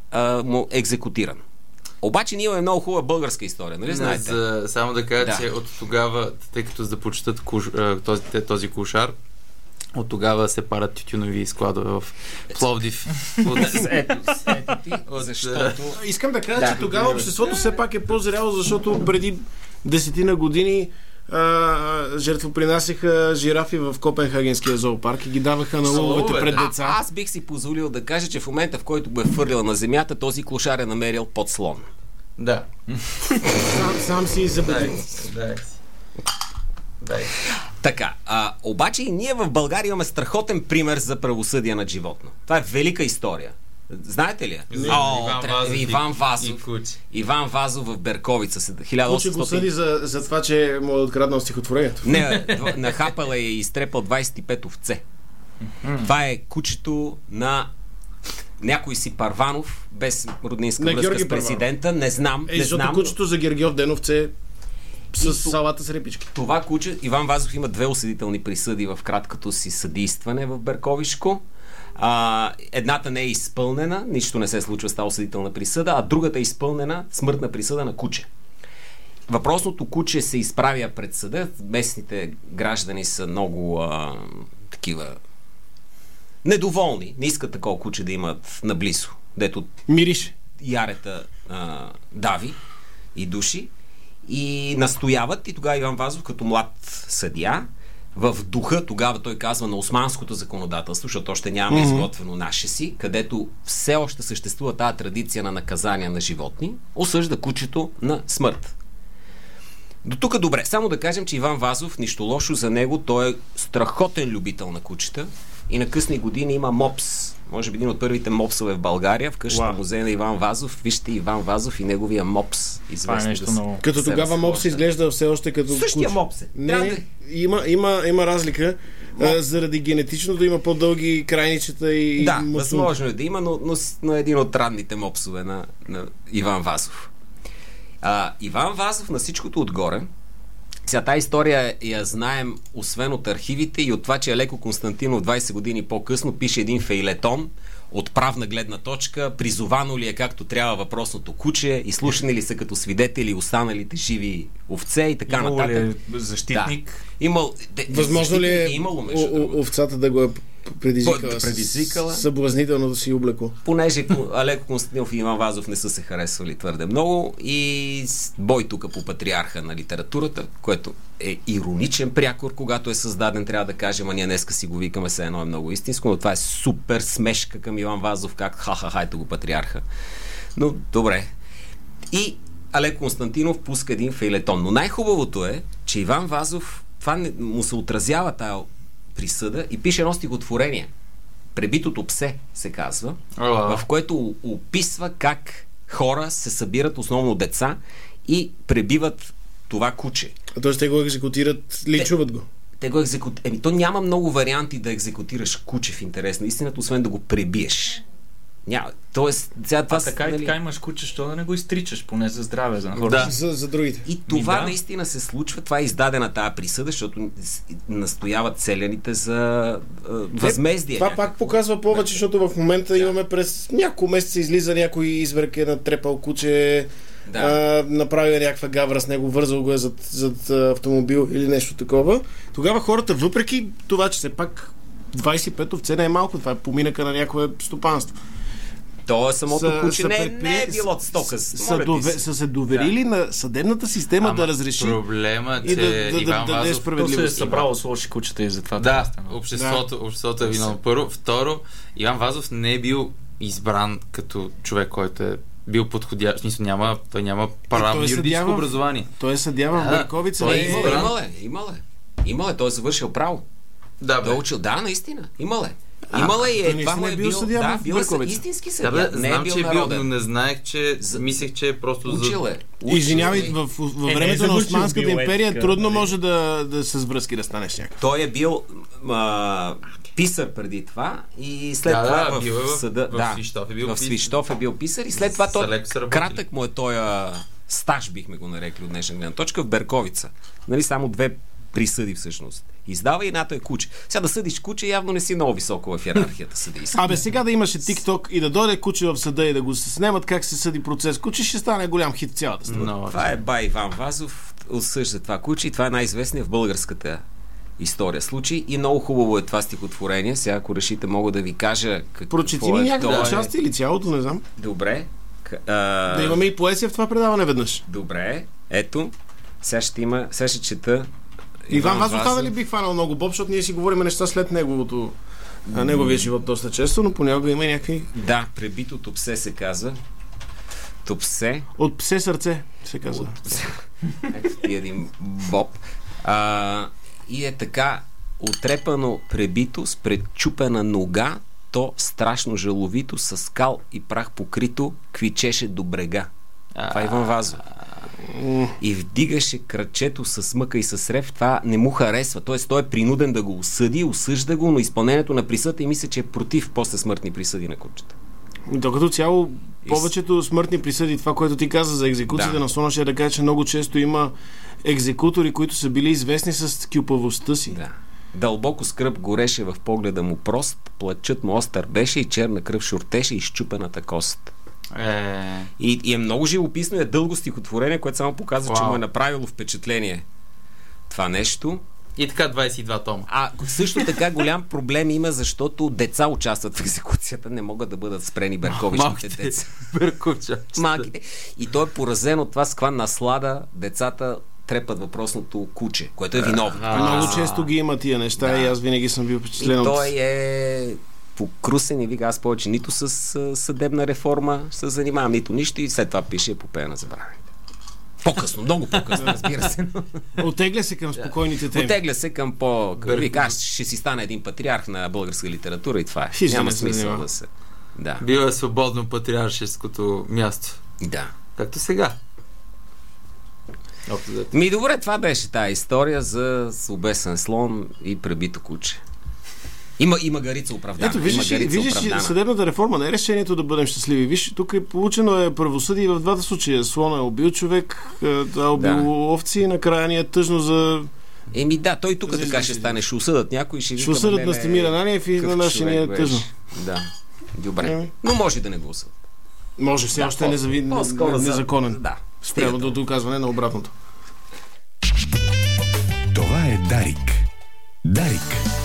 а, му екзекутиран. Обаче ние имаме много хубава българска история, нали знаете? За, само да кажа, Да. че от тогава, тъй като за да почитат куш, този, този кошар, от тогава се парат тютюнови складове в Пловдив. От, Ето, ето ти, от, защото... Искам да кажа, Да. че тогава обществото все пак е по-зряло, защото преди десетина години а, жертвопринасяха жирафи в Копенхагенския зоопарк и ги даваха на лъвовете Лъвове, пред да. деца. А, аз бих си позволил да кажа, че в момента, в който го е фърлила на земята, този клошар е намерил под слон. да. Сам, сам си забеди. Дай, дай. Дай. Така, а, обаче и ние в България имаме страхотен пример за правосъдие над животно. Това е велика история. Знаете ли? я? Не, О, Иван трябва- Вазов и- Иван и Вазов. Куче. Иван Вазов в Берковица, Куче го хиляда и осемстотин... съди за, за това, че му е откраднал стихотворението. Не, дв- нахапала е и изтрепал двайсет и пет овце. Това е кучето на някой си Парванов, без роднинска На връзка Георги с президента. Не знам, Е, не защото знам. кучето за Гергьов Деновце с И ту- салата с репички. Това куче, Иван Вазов има две осъдителни присъди в краткото си съдийстване в Берковишко. А, едната не е изпълнена, нищо не се случва с тази осъдителна присъда, а другата е изпълнена смъртна присъда на куче. Въпросното куче се изправя пред съда. Местните граждани са много а, такива недоволни. Не искат такова куче да имат наблизо, дето Мирише. ярета а, дави и души и настояват, и тогава Иван Вазов като млад съдия в духа, тогава той казва, на османското законодателство, защото още нямаме mm-hmm. изготвено наше си, където все още съществува тази традиция на наказания на животни, осъжда кучето на смърт. До тук добре. Само да кажем, че Иван Вазов, нищо лошо за него, той е страхотен любител на кучета и на късни години има мопс. Може би един от първите мопсове в България, в къщата Уау. музея на Иван Вазов. Вижте Иван Вазов и неговия мопс. Това е Известно нещо да се- много. Като се тогава разхожда. мопс изглежда все още като Същия куче. мопс е. Не, Трябва не, да- има, има, има разлика. А, заради генетично да има по-дълги крайничета и Да, мускул. възможно е да има, но, но, с- но е един от ранните мопсове на, на Иван Вазов. А, Иван Вазов на всичкото отгоре, сега тази история я знаем освен от архивите и от това, че Алеко Константинов двайсет години по-късно пише един фейлетон от правна гледна точка, призовано ли е както трябва въпросното куче, изслушани ли са като свидетели останалите живи овце и така Имало ли нататък. е защитник? Да. Имал, де, Възможно ли е защитник имало, между о- о- другото. овцата да го е предизвикала, Бо- предизвикала. с съблазнителното си облекло? Понеже Алеко Константинов и Иван Вазов не са се харесвали твърде много и с бой тук по патриарха на литературата, което е ироничен прякор, когато е създаден, трябва да кажем, а ние днеска си го викаме, все едно е много истинско, но това е супер смешка към Иван Вазов, как ха-ха-ха, ето го патриарха. Но добре. И Алеко Константинов пуска един фейлетон. Но най-хубавото е, че Иван Вазов, това не, му се отразява тая присъда и пише едно стихотворение. Пребитото псе се казва, Ала. в което описва как хора се събират, основно деца, и пребиват това куче. А т.е. те го екзекутират, линчуват го. Те го екзекут... Еми, то няма много варианти да екзекутираш куче в интерес на истината, освен да го пребиеш. Няма. Тоест, сега това А така и нали... така имаш куче, що да не го изтричаш, поне за здраве, за хората. Да. За, за другите. И това да. наистина се случва. Това е издадена тази присъда, защото с- настояват целяните за а, възмездие. Това някакво. пак показва повече, защото в момента Да. имаме през няколко месеца излиза някой изверг е натрепал куче, Да. а, направил е някаква гавра с него, вързал го е зад, зад а, автомобил или нещо такова. Тогава хората, въпреки това, че все пак двайсет и пет овце не е малко, това е поминъка на някое стопанство. То е самото Са- куче са не, е- предприе- не е било стока. Са, моля ти дове, се. са се доверили да. на съдебната система Ама да разреши проблема, и че да, да, да, Иван да даде Вазов... То се е справедливост. събрало с лоши кучета и затова. Да, така стана. обществото, обществото е виновно. Първо. Второ, Иван Вазов не е бил избран като човек, който е бил подходящ. В смисъл, няма, той няма правно той е юридическо съдия в- образование. Той е съдия в Да, Берковица. той Е, е не имал, избран. имал е, имал е. Имал е, той е завършил право. Да, Той е бе. учил, да, наистина. Имал е. Имал е и той е, това наистина му е е бил бил, съдия да, в бил е Берковица. истински Да, съдия. бе, Не е знам, бил че е бил, народен. но не знаех, че... За- Мислех, че е просто Учил за... е. Учил Извинявай, е. в, в, в Е, не е времето на завършил Османската биоетика, империя трудно нали? може да, да с връзки да станеш някакъв. Той е бил а, писар преди това и след Да, това да, в, бил е в- съда... в да, Свищов е бил в писар. Свищов е бил писар и след това С той, Алеко са работили. кратък му е той а, стаж, бихме го нарекли от днешна гледна точка, в Берковица. Нали, само две присъди всъщност издава и едната е куче. Сега да съдиш куче явно не си много високо в иерархията съдийска. Абе сега да имаше TikTok и да дойде куче в съда и да го снемат как се съди процес куче, ще стане голям хит цялата страна. No, това е бай Иван Вазов, осъжда това куче и това е най-известният в българската история случай и много хубаво е това стихотворение. Сега ако решите мога да ви кажа какво Прочети ми някаква е... част или цялото, не знам. Добре. А... Да имаме и поезия в това предаване веднъж. Добре. Ето. Сега ще има, сега ще чета Иван Вазов това дали би хванал много боб, защото ние си говорим неща след неговото а, неговия живот доста често, но понякога има някакви... Да, пребитото псе се казва. То псе. От псе сърце се казва. От псе. И един боб. А, и е така отрепано пребито с предчупена нога, то страшно жаловито с скал и прах покрито квичеше до брега. Това е Иван Вазов. И вдигаше крачето с мъка и с рев. Това не му харесва. Тоест той е принуден да го осъди, осъжда го, но изпълнението на присъда и мисля, че е против после смъртни присъди на кучета. Докато цяло повечето смъртни присъди, това, което ти каза за екзекуцията да. на Слона, ще да кажа, че много често има екзекутори, които са били известни с кюпавостта си. Да. Дълбоко скръб гореше в погледа му прост, плачът му остър беше и черна кръв шуртеше и щупената кост. Е... И, и е много живописно и е дълго стихотворение, което само показва, Уау. че му е направило впечатление това нещо. И така двайсет и два тома. А също така голям проблем има, защото деца участват в екзекуцията, не могат да бъдат спрени берковичните деца. Малките. И той е поразен от това с каква наслада децата трепат въпросното куче, което е виновно. Много често ги има тия неща да. и аз винаги съм бил впечатлен. И той е покрусен и вика, аз повече нито с съдебна реформа се занимавам, нито нищо и след това пише епопея на забравените. По-късно, много по-късно, разбира се. Отегля се към спокойните теми. Отегля се към по... Вика, аз ще си стана един патриарх на българска литература и това е. Хижда Няма се смисъл занимава. да се... Да. Било е свободно патриаршеското място. Да. Както сега. Ми добре, това беше тая история за обесен слон и пребито куче. Има, има гарица оправдана. Ето, виждаш, виждаш съдебната реформа, не е решението да бъдем щастливи. Виж, тук е получено е правосъдие в двата случая. Слона е убил човек, да е убил да. овци и накрая ни е тъжно за... Еми да, той тук така ще стане. Ще осъдат някой, ще Ще осъдат на Стемир Ананиев и на нашия ни е тъжно. Да, добре. Еми. Но може да не го осъдат. Може, все да, още е незави... незаконен. Да. Спрямо до доказване на обратното. Това е Дарик. Дарик.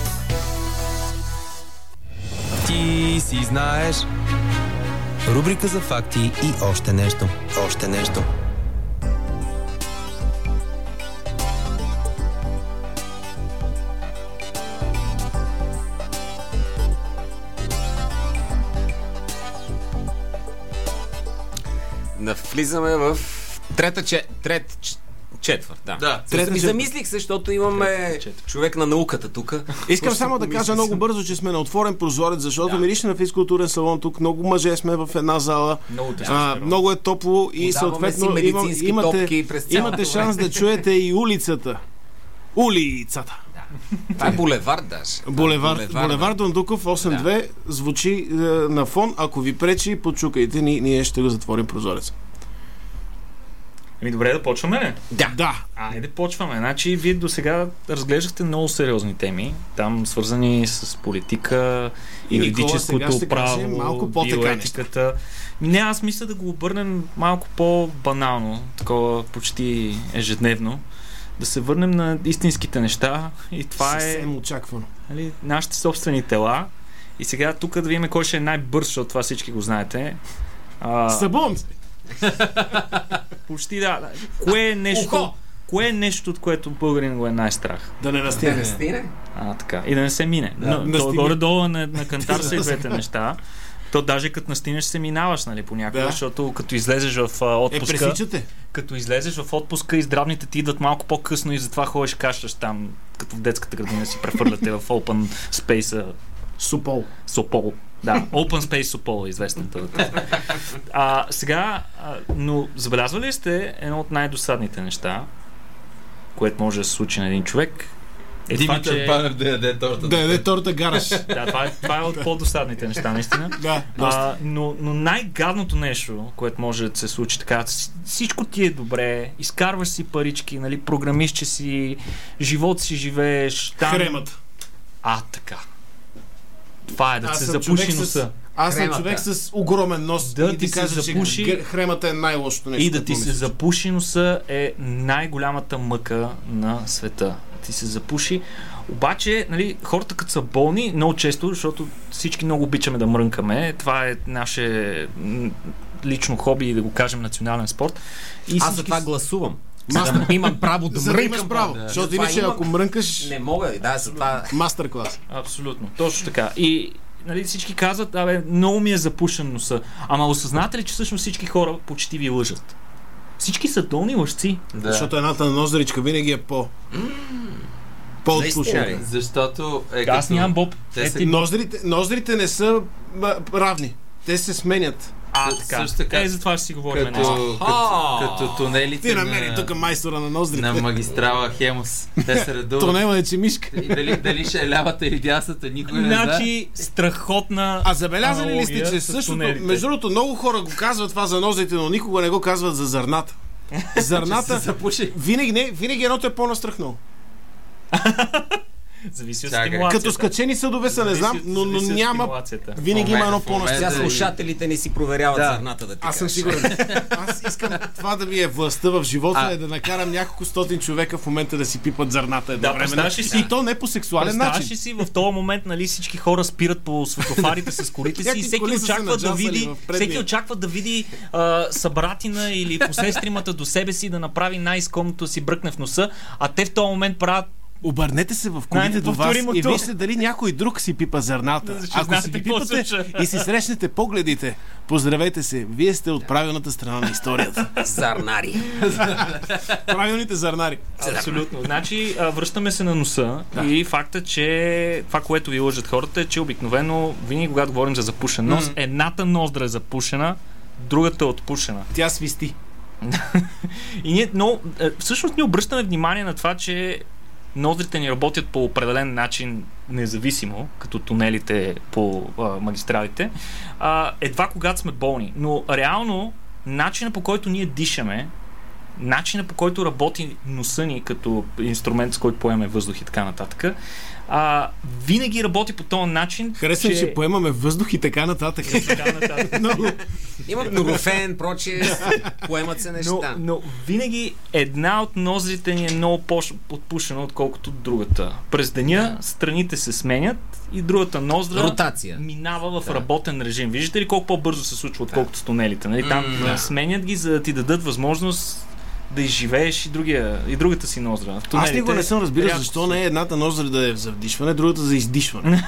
Ти си знаеш. Рубрика за факти и още нещо. Още нещо. Навлизаме в трета, че... трет, четвърт. Да. да. Трета, ми замислих се, защото имаме човек на науката тук. Искам само да кажа много бързо, че сме на отворен прозорец, защото да. мирише на физкултурен салон тук. Много мъже сме в една зала. Много, а, много е топло и съответно имам, имате, имате шанс да чуете и улицата. Улицата. Това е булевард даже. Булевард, булевард, булевард Дондуков осем две да. звучи е, на фон. Ако ви пречи, почукайте, ни, ние ще го затворим прозорец. Ами добре, да почваме ли? Да. да. Айде почваме. Значи вие до сега разглеждахте много сериозни теми, там свързани с политика, юридическото право, биоетиката. Не, аз мисля да го обърнем малко по-банално, такова почти ежедневно. Да се върнем на истинските неща и това Съвсем е... Съвсем очаквано. Нали, нашите собствени тела. И сега тук да видим кой ще е най-бърз, защото това всички го знаете. А... Сабун! Почти да. Кое е нещо... Ухо! Кое е нещо, от което българин го е най-страх? Да не настине. Да не настине? А, така. И да не се мине. Да, Но, то, горе-долу на, на кантар са и двете неща. То даже като настинеш се минаваш, нали, понякога, да. Защото като излезеш в а, отпуска... Е, пресичате. Като излезеш в отпуска и здравните ти идват малко по-късно и затова ходиш кашляш там, като в детската градина си прехвърляте в Open Space. Супол. Супол. Да, Open Space Супол е известен. А, сега, а, но забелязвали сте едно от най-досадните неща, което може да се случи на един човек, Е, Димитър това, че... Банев да яде торта. Да яде торта гараж. Да, това е, това е от по-досадните неща, наистина. Да, а, но, но най-гадното нещо, което може да се случи така, всичко ти е добре, изкарваш си парички, нали, програмист си, живот си живееш. Там... Хремата. А, така. Това е да се запуши носа. С... Аз съм човек с огромен нос да и ти, ти кажа, запуши... че хремата е най-лошото нещо. И да ти се запуши носа е най-голямата мъка на света. Ти се запуши. Обаче, нали, хората като са болни, много често, защото всички много обичаме да мрънкаме, това е наше лично хоби и да го кажем национален спорт. И Аз за това гласувам. Мастер... имам право да мрънкам. право, да. Защото иначе имам... ако мрънкаш... Не мога, да, за това... Мастер клас. Абсолютно, точно така. И нали, всички казват, абе, много ми е запушен носа. Ама осъзнате ли, че всъщност всички хора почти ви лъжат? Всички са долни лъжци. Да. Защото едната ноздричка винаги е по... по-отпушена. Защото е Аз нямам боб. Е, ти... ноздрите, ноздрите не са равни. Те се сменят. А, така. Също така. Е, за това ще си говорим. Като, като, като тунелите. Ти намери на, тук майстора на ноздрите. На магистрала Хемус. Те се редуват. Тунела е чемишка. Дали, дали ще е лявата или дясната, никой не знае. Значи, страхотна. А забелязали ли сте, че същото, между другото, много хора го казват това за ноздрите, но никога не го казват за зърната. Зърната. винаги, не, винаги едното е по-настрахнало. Зависи от стимулацията. Като скачени съдове са, не знам, но, но няма. Винаги има едно по-настрахнало. Сега слушателите не си проверяват да. зърната да ти Аз съм сигурен. Аз искам това да ми е властта в живота, а. е да накарам няколко стотин човека в момента да си пипат зърната едновременно. Да, си, и то не по сексуален начин. Представяш си в този момент, нали, всички хора спират по светофарите с колите си и всеки очаква да види, всеки очаква да види а, събратина или посестримата до себе си да направи най-скромното си бръкне в носа, а те в този момент правят. Обърнете се в колите до вас и вижте дали някой друг си пипа зърната. Да, ако си ги пипате и си срещнете погледите, поздравете се, вие сте от правилната страна на историята. Зарнари. Правилните зарнари. Абсолютно. Значи, връщаме се на носа да. и факта, че това, което ви лъжат хората е, че обикновено, винаги когато говорим за запушен нос, mm. едната ноздра е запушена, другата е отпушена. Тя свисти. И ние, но, всъщност ние обръщаме внимание на това, че ноздрите ни работят по определен начин независимо, като тунелите по а, магистралите, а, едва когато сме болни. Но реално, начина по който ние дишаме, начина по който работи носа ни като инструмент, с който поемаме въздух и така нататък, а, винаги работи по този начин. Харесвам, че... че поемаме въздух и така нататък. така нататък. но... Имат норофен, прочие, поемат се неща. Но, но винаги една от ноздрите ни е много по-отпушена, отколкото другата. През деня страните се сменят и другата ноздра ротация минава в да. работен режим. Виждате ли колко по-бързо се случва, отколкото с тунелите? Нали? Там mm, да. сменят ги, за да ти дадат възможност да изживееш и, другия, и другата си ноздра. Аз никога не съм разбирал защо не е едната ноздра да е за вдишване, другата за издишване.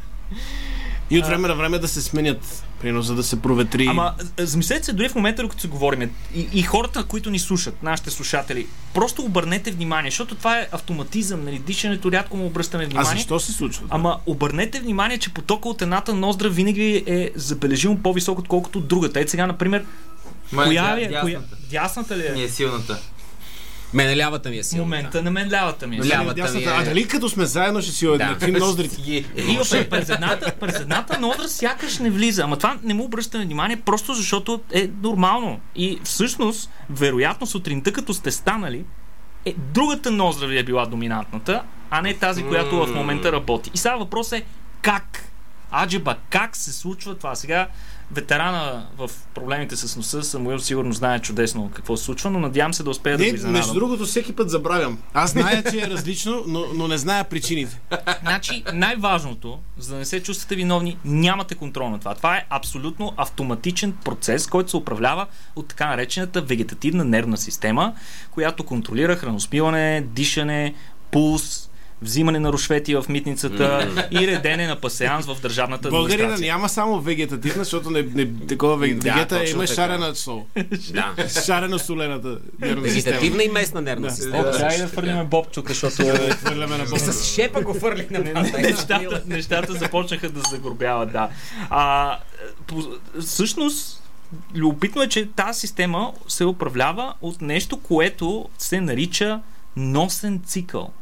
И от време на време да се сменят, прино, за да се проветри. Ама, замислете се, дори в момента, докато се говорим, и, и хората, които ни слушат, нашите слушатели, просто обърнете внимание, защото това е автоматизъм, нали, дишането рядко му обръщаме внимание. А защо се случва? Ама обърнете внимание, че потока от едната ноздра винаги е забележимо по-висок, отколкото от другата. Ето сега, например, Ма, коя дя, е? дясната. Коя? Дясната ли е? Не е силната. Мене лявата ми е силната. В момента на мен лявата ми е лявата ми е... А дали като сме заедно ще си уеднаквим да. ноздрите? И през едната, през едната ноздра сякаш не влиза. Ама това не му обръщаме внимание, просто защото е нормално. И всъщност, вероятно сутринта, като сте станали, е, другата ноздра ви е била доминантната, а не тази, която в момента работи. И сега въпрос е как? Аджеба, как се случва това? Сега ветерана в проблемите с носа, Самуил сигурно знае чудесно какво се случва, но надявам се да успея не, да ви изненадам. Между другото, всеки път забравям. Аз зная, че е различно, но, но не зная причините. Значи, най-важното, за да не се чувствате виновни, нямате контрол на това. Това е абсолютно автоматичен процес, който се управлява от така наречената вегетативна нервна система, която контролира храносмилане, дишане, пулс, взимане на рушвети в митницата и редене на пасеанс в държавната администрация. Българина няма само вегетативна, защото не, не такова вегета, да, има шарена слово. Да. Шарено солената нервна система. Вегетативна и местна нервна система. Да, да, да фърлиме Бобчука, защото хвърляме на Боб. С шепа го фърлих на нещата, нещата започнаха да загорбяват, да. А, по, всъщност, любопитно е, че тази система се управлява от нещо, което се нарича носен цикъл.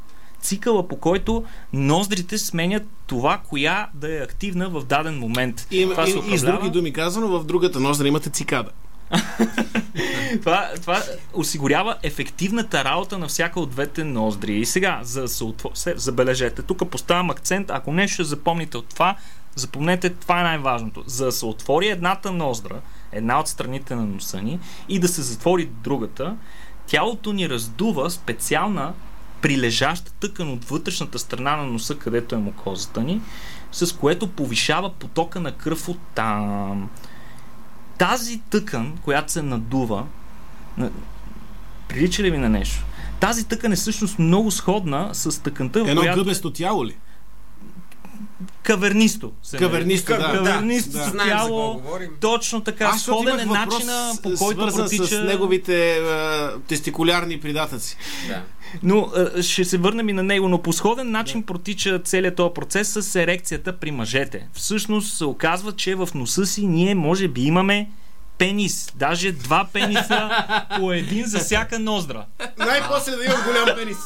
цикъла, по който ноздрите сменят това, коя да е активна в даден момент. И, това и, управлява... и с други думи казано, в другата ноздра имате цикада. това, това осигурява ефективната работа на всяка от двете ноздри. И сега, за да се отвор... забележете, тук поставям акцент, ако нещо ще запомните от това, запомнете, това е най-важното. За да се отвори едната ноздра, една от страните на носа ни, и да се затвори другата, тялото ни раздува специална прилежаща тъкан от вътрешната страна на носа, където е мукозата ни, с което повишава потока на кръв от там. Тази тъкан, която се надува, прилича ли ви на нещо? Тази тъкан е всъщност много сходна с тъканта, в Едно която... гъбесто тяло ли? Кавернисто. Кавернисто, да. Кавернисто да, да. Тяло, точно така. Аз сходен е начина, по който протича... с неговите е, тестикулярни придатъци. Да. Но е, ще се върнем и на него, но по сходен начин да. протича целият този процес с ерекцията при мъжете. Всъщност се оказва, че в носа си ние може би имаме пенис. Даже два пениса по един за всяка ноздра. Най-после да имам голям пенис.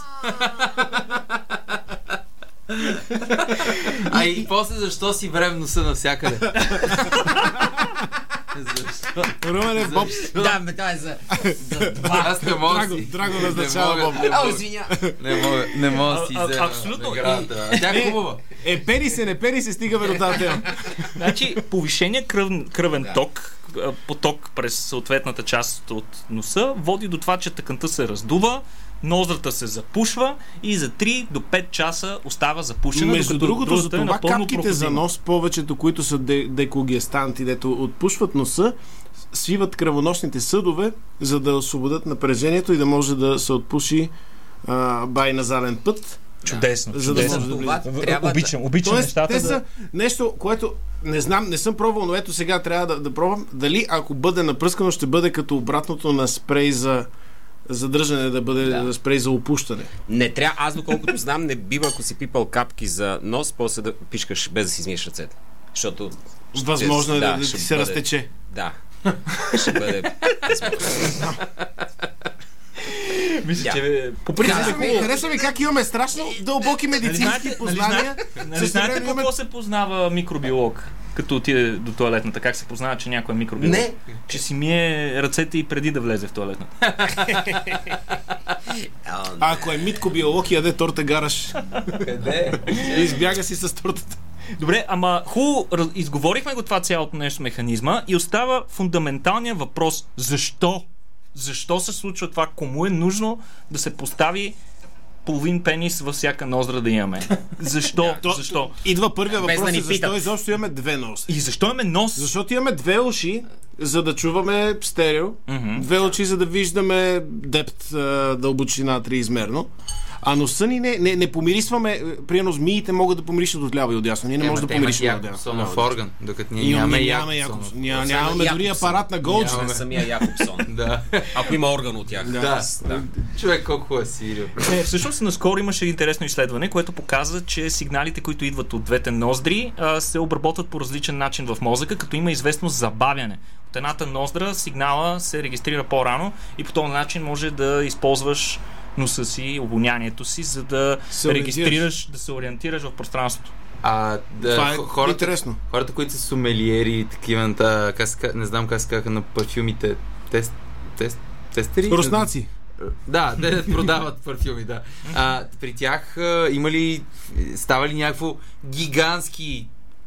А и после защо си време носа навсякъде? Защо? Румене, Боб. Да, бе, това е за... Аз не мога си. Драго назначава Боб. Ау, извиня. Не мога, не мога да си взема абсолютно. наградата. Тя е хубава. Е, пери се, не пери се, стигаме до тази тема. Значи, повишение кръв, кръвен ток, поток през съответната част от носа, води до това, че тъканта се раздува, ноздрата се запушва и за три до пет часа остава запушена. Между другото, за това е капките проходима. за нос, повечето, които са декогестанти, дето отпушват носа, свиват кръвоносните съдове, за да освободят напрежението и да може да се отпуши а, бай-назален път. Чудесно. За да чудесно. може да трябва обичам, обичам Тоест, нещата. те да... са нещо, което не знам, не съм пробвал, но ето сега трябва да, да пробвам. Дали ако бъде напръскано, ще бъде като обратното на спрей за задържане, да бъде да. спрей за опущане. Не трябва, аз доколкото знам, не бива, ако си пипал капки за нос, после да пишкаш без да си измиеш ръцете. Защото... Възможно е да, да, да ти се бъде... разтече. Да. Ще бъде... Мисля, yeah. че по принцип Харесва ми, харесва ми как имаме страшно дълбоки медицински нали познания. Нали знаете какво имаме... се познава микробиолог, като отиде до тоалетната? Как се познава, че някой е микробиолог? Не. Че си мие ръцете и преди да влезе в тоалетната. А ако е миткобиолог и яде торта гараш. Къде? Избяга си с тортата. Добре, ама хубаво, изговорихме го това цялото нещо механизма и остава фундаменталният въпрос. Защо? Защо се случва това? Кому е нужно да се постави половин пенис във всяка ноздра да имаме? Защо? То, защо? Идва първия въпрос, да е защо изобщо имаме две носи. И защо имаме нос? Защото имаме две уши, за да чуваме стерео, mm-hmm. две очи, за да виждаме депт, дълбочина триизмерно. А носа ни не, не, не помирисваме. Примерно змиите могат да помиришат от ляво и от дясно. Ние не е, можем да помиришваме от дясно. Нямаме орган, докато ние нямаме Якобсон. Нямаме, нямаме дори апарат на Голдж. Нямаме самия Якобсон. Да. Ако има орган от тях. Да. да. Човек колко е сирил. Не, всъщност наскоро имаше интересно изследване, което показва, че сигналите, които идват от двете ноздри, се обработват по различен начин в мозъка, като има известно забавяне. От едната ноздра сигнала се регистрира по-рано и по този начин може да използваш носа си, обонянието си, за да се регистрираш, да се ориентираш в пространството. А, да, това е хората, интересно. Хората, които са сомелиери, такива, как, не знам как се казаха на парфюмите, тест, тест, тестери? Руснаци. Да, да продават парфюми, да. А, при тях а, има ли, става ли някакво гигантски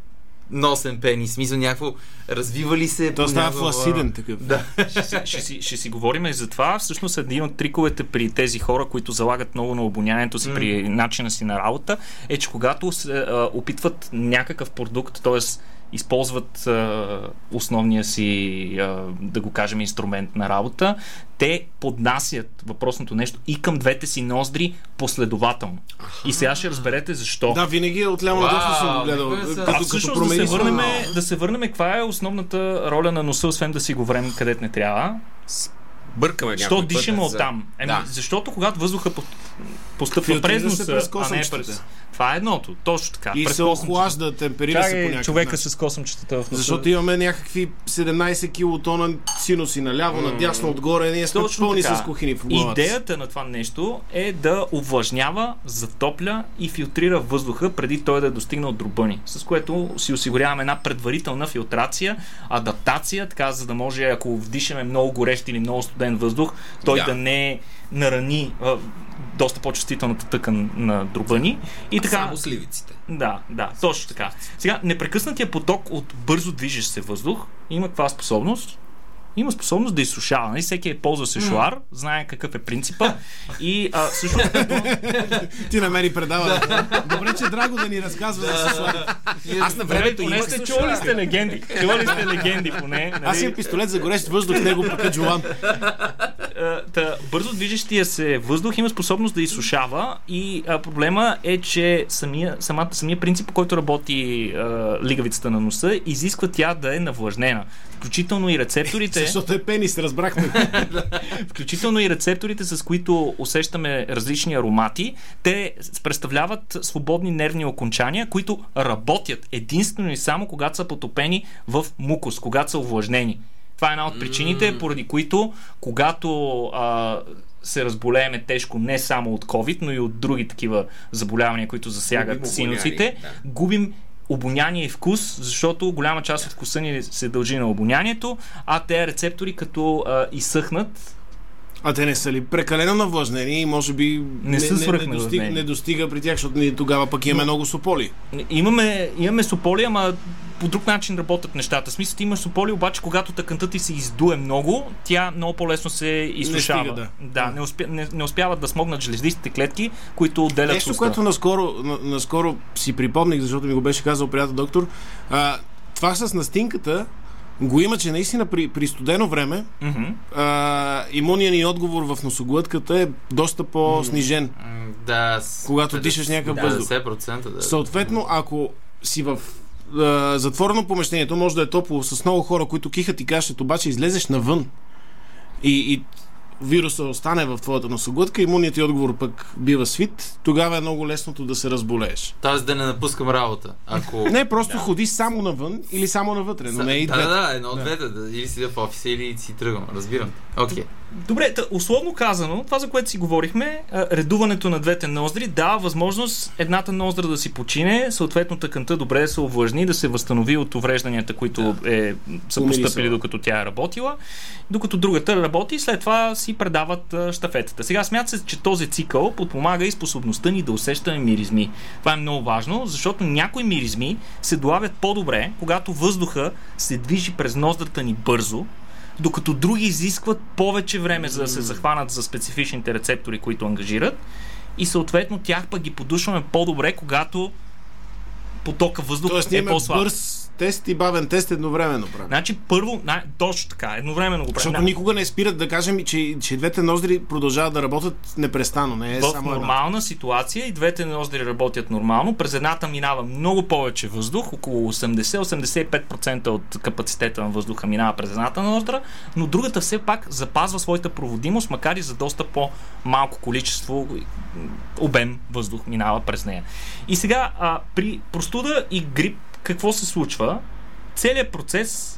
носен пенис, смисъл някакво, развива ли се... То става фласиден такъв. Да. Ще си, ще, си, ще си говорим и за това. Всъщност един от триковете при тези хора, които залагат много на обонянието си, mm. при начина си на работа, е, че когато се а, опитват някакъв продукт, т.е. използват а, основния си, а, да го кажем, инструмент на работа, те поднасят въпросното нещо и към двете си ноздри последователно. И сега ще разберете защо. Да, винаги от ляво надясно съм го гледал. А всъщност да се върнем, да се върнем каква е основната роля на носа, освен да си го време където не трябва. Бъркаме някой Що дишаме път, оттам? Еми, да. Защото когато въздуха постъпва през носа, а не през... Това е едното, точно така. И се охлажда, темперира се по някакъв човека начин. с косъмчетата в носа. Защото имаме някакви седемнайсет килотона синуси наляво, mm. надясно, отгоре, ние сме точно пълни така. С кухини в главата. Идеята на това нещо е да увлажнява, затопля и филтрира въздуха преди той да е достигнал до друбани, с което си осигуряваме една предварителна филтрация, адаптация, така за да може, ако вдишаме много горещ или много студен въздух, той yeah. да не нарани а, доста по-чувствителната тъкан на друбани. И така, само сливиците. Да, да, точно така. Сега, непрекъснатия поток от бързо движещ се въздух има каква способност? Има способност да изсушава. Нали? Всеки е ползва сешуар, знае какъв е принципа. И а, също... Ти намери предаване. Добре, че Драго да ни разказва за сешуар. Аз на времето имах сте чували сте легенди. Чували сте легенди поне. Нали? Аз имам пистолет за горещ въздух, с него пъка Джолан. Та, бързо движещия се въздух има способност да изсушава и а, проблема е, че самия, самата, самия принцип, по който работи а, лигавицата на носа, изисква тя да е навлажнена. Включително и рецепторите... Защото е пенис, разбрахме. Включително и рецепторите, с които усещаме различни аромати, те представляват свободни нервни окончания, които работят единствено и само когато са потопени в мукус, когато са увлажнени. Това е една от причините, поради които когато а, се разболееме тежко не само от COVID, но и от други такива заболявания, които засягат губим синусите, да. губим обоняние и вкус, защото голяма част от вкуса ни се дължи на обонянието, а те рецептори като а, изсъхнат. А те не са ли прекалено навлажнени и може би не, не, са не, не, достига, не достига при тях, защото ние тогава пък имаме Но, много сополи. Имаме, имаме сополи, ама по друг начин работят нещата. В смисъл, имаш сополи, обаче когато тъканта ти се издуе много, тя много по-лесно се изсушава. Не стига, да. Да, не, успя, не, не успяват да смогнат жлездистите клетки, които отделят нещо, което наскоро, на, наскоро си припомних, защото ми го беше казал приятел доктор. А, това с настинката го има, че наистина при, при студено време mm-hmm. а, имунният ни отговор в носоглътката е доста по-снижен. Mm-hmm. Да, когато петдесет дишаш някакъв да, въздух. петдесет процента, да. Съответно, ако си в а, затворено помещение, то може да е топло с много хора, които кихат и кашат, обаче излезеш навън и, и вируса остане в твоята носоглътка, имунният ти отговор пък бива свит, тогава е много лесното да се разболееш. Тоест да не напускам работа. Ако... Не, просто да. ходи само навън или само навътре, но не и да, двете. Да, да, едно от двете. Да. Или си в офиса, или си тръгвам. Разбирам. Окей. Okay. Добре, тъ, условно казано, това, за което си говорихме, редуването на двете ноздри дава възможност едната ноздра да си почине, съответно тъканта добре да се овлажни, да се възстанови от уврежданията, които да. е, са Умили постъпили са. Докато тя е работила, докато другата работи и след това си предават а, щафетата. Сега смята се, че този цикъл подпомага и способността ни да усещаме миризми. Това е много важно, защото някои миризми се долавят по-добре, когато въздуха се движи през ноздрата ни бързо, докато други изискват повече време, за да се захванат за специфичните рецептори, които ангажират, и съответно тях пък ги подушваме по-добре, когато потока въздух Тоест, е по-слаб. Бърз тест и бавен тест едновременно правим. Значи първо, на, точно така, едновременно го правим. Защото никога не спират да кажем, че, че двете ноздри продължават да работят непрестанно. Не е в само нормална една. ситуация и двете ноздри работят нормално. През едната минава много повече въздух, около осемдесет до осемдесет и пет процента от капацитета на въздуха минава през едната ноздра, но другата все пак запазва своята проводимост, макар и за доста по-малко количество обем въздух минава през нея. И сега а, при простуда и грип какво се случва? Целият процес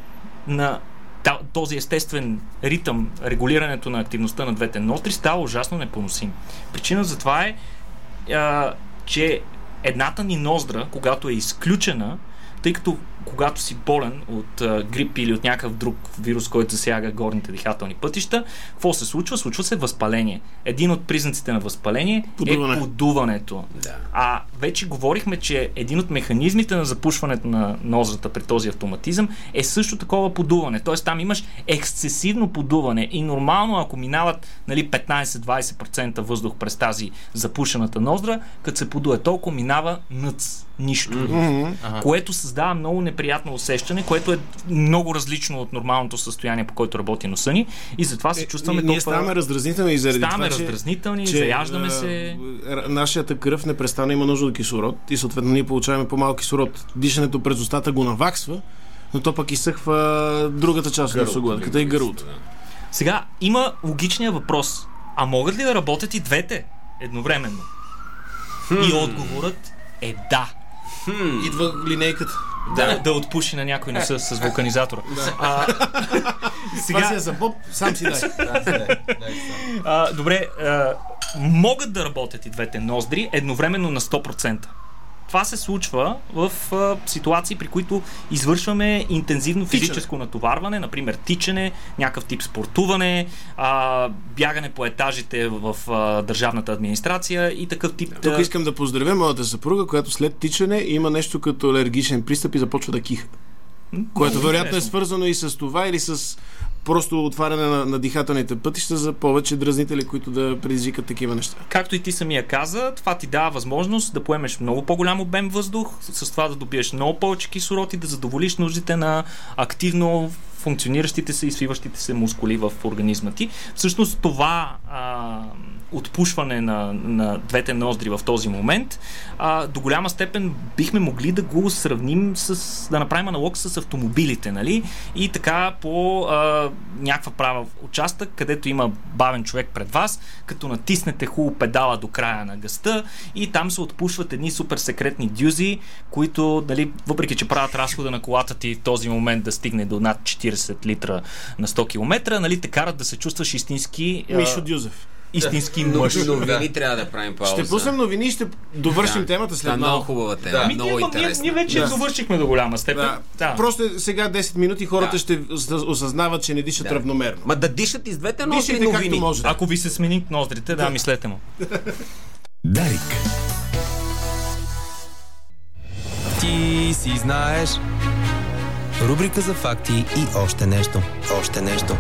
на този естествен ритъм, регулирането на активността на двете ноздри става ужасно непоносим. Причина за това е, а, че едната ни ноздра, когато е изключена, тъй като когато си болен от а, грип или от някакъв друг вирус, който засяга горните дихателни пътища, какво се случва? Случва се възпаление. Един от признаците на възпаление Подуване. е подуването. Да. А вече говорихме, че един от механизмите на запушването на ноздрата при този автоматизъм е също такова подуване. Тоест там имаш ексцесивно подуване и нормално, ако минават нали, петнайсет до двайсет процента въздух през тази запушената ноздра, като се подуе толкова, минава нъц. Нищо. Mm-hmm. Което създава много неприятно усещане, което е много различно от нормалното състояние, по което работи носа ни, и затова се чувстваме е, толкова... Ние ставаме раздразнителни и заради ставаме това, раздразнителни, че, заяждаме а, се... Нашата кръв непрестанно има нужда от кислород и съответно ние получаваме по-малко кислород. Дишането през устата го наваксва, но то пък изсъхва другата част от носоглътката и гърлото. Сега, има логичния въпрос. А могат ли да работят и двете едновременно? Hmm. И отговорът е да. Hmm. Идва линейката. Да, да отпуши на някой не с, с вулканизатора. Да. А, сега... Това си е за Боб, сам си дай. а, добре, а, могат да работят и двете ноздри едновременно на сто процента. Това се случва в а, ситуации, при които извършваме интензивно физическо тичане. натоварване, например тичане, някакъв тип спортуване, а, бягане по етажите в а, държавната администрация и такъв тип... Тук искам да поздравя моята съпруга, която след тичане има нещо като алергичен пристъп и започва да киха. Което вероятно е свързано и с това или с просто отваряне на, на дихателните пътища за повече дразнители, които да предизвикат такива неща. Както и ти самия каза, това ти дава възможност да поемеш много по-голям обем въздух, с това да добиеш много повече кислород и да задоволиш нуждите на активно функциониращите се и свиващите се мускули в организма ти. Всъщност това а, отпушване на, на двете ноздри в този момент а, до голяма степен бихме могли да го сравним с, да направим аналог с автомобилите, нали? И така по а, някаква права участък, където има бавен човек пред вас, като натиснете хубаво педала до края на газта и там се отпушват едни супер секретни дюзи, които, нали, въпреки че правят разхода на колата ти в този момент да стигне до над четирийсет литра на сто километра, нали, те карат да се чувстваш истински... Мишо Дюзев. Истински мъж. Новини да. Трябва да правим пауза. Ще пуснем новини и ще довършим да. темата след да, малко. Много хубава тема. Да. Ами, много ние, ние, ние вече да. довършихме до голяма степен. Да. Да. Просто сега десет минути хората да. ще осъзнават, че не дишат да. равномерно. Ма да дишат и с двете ноздри новини. Може. Ако ви се сменят ноздрите, да, да мислете му. Дарик. Ти си знаеш. Рубрика за факти и още нещо. Още нещо.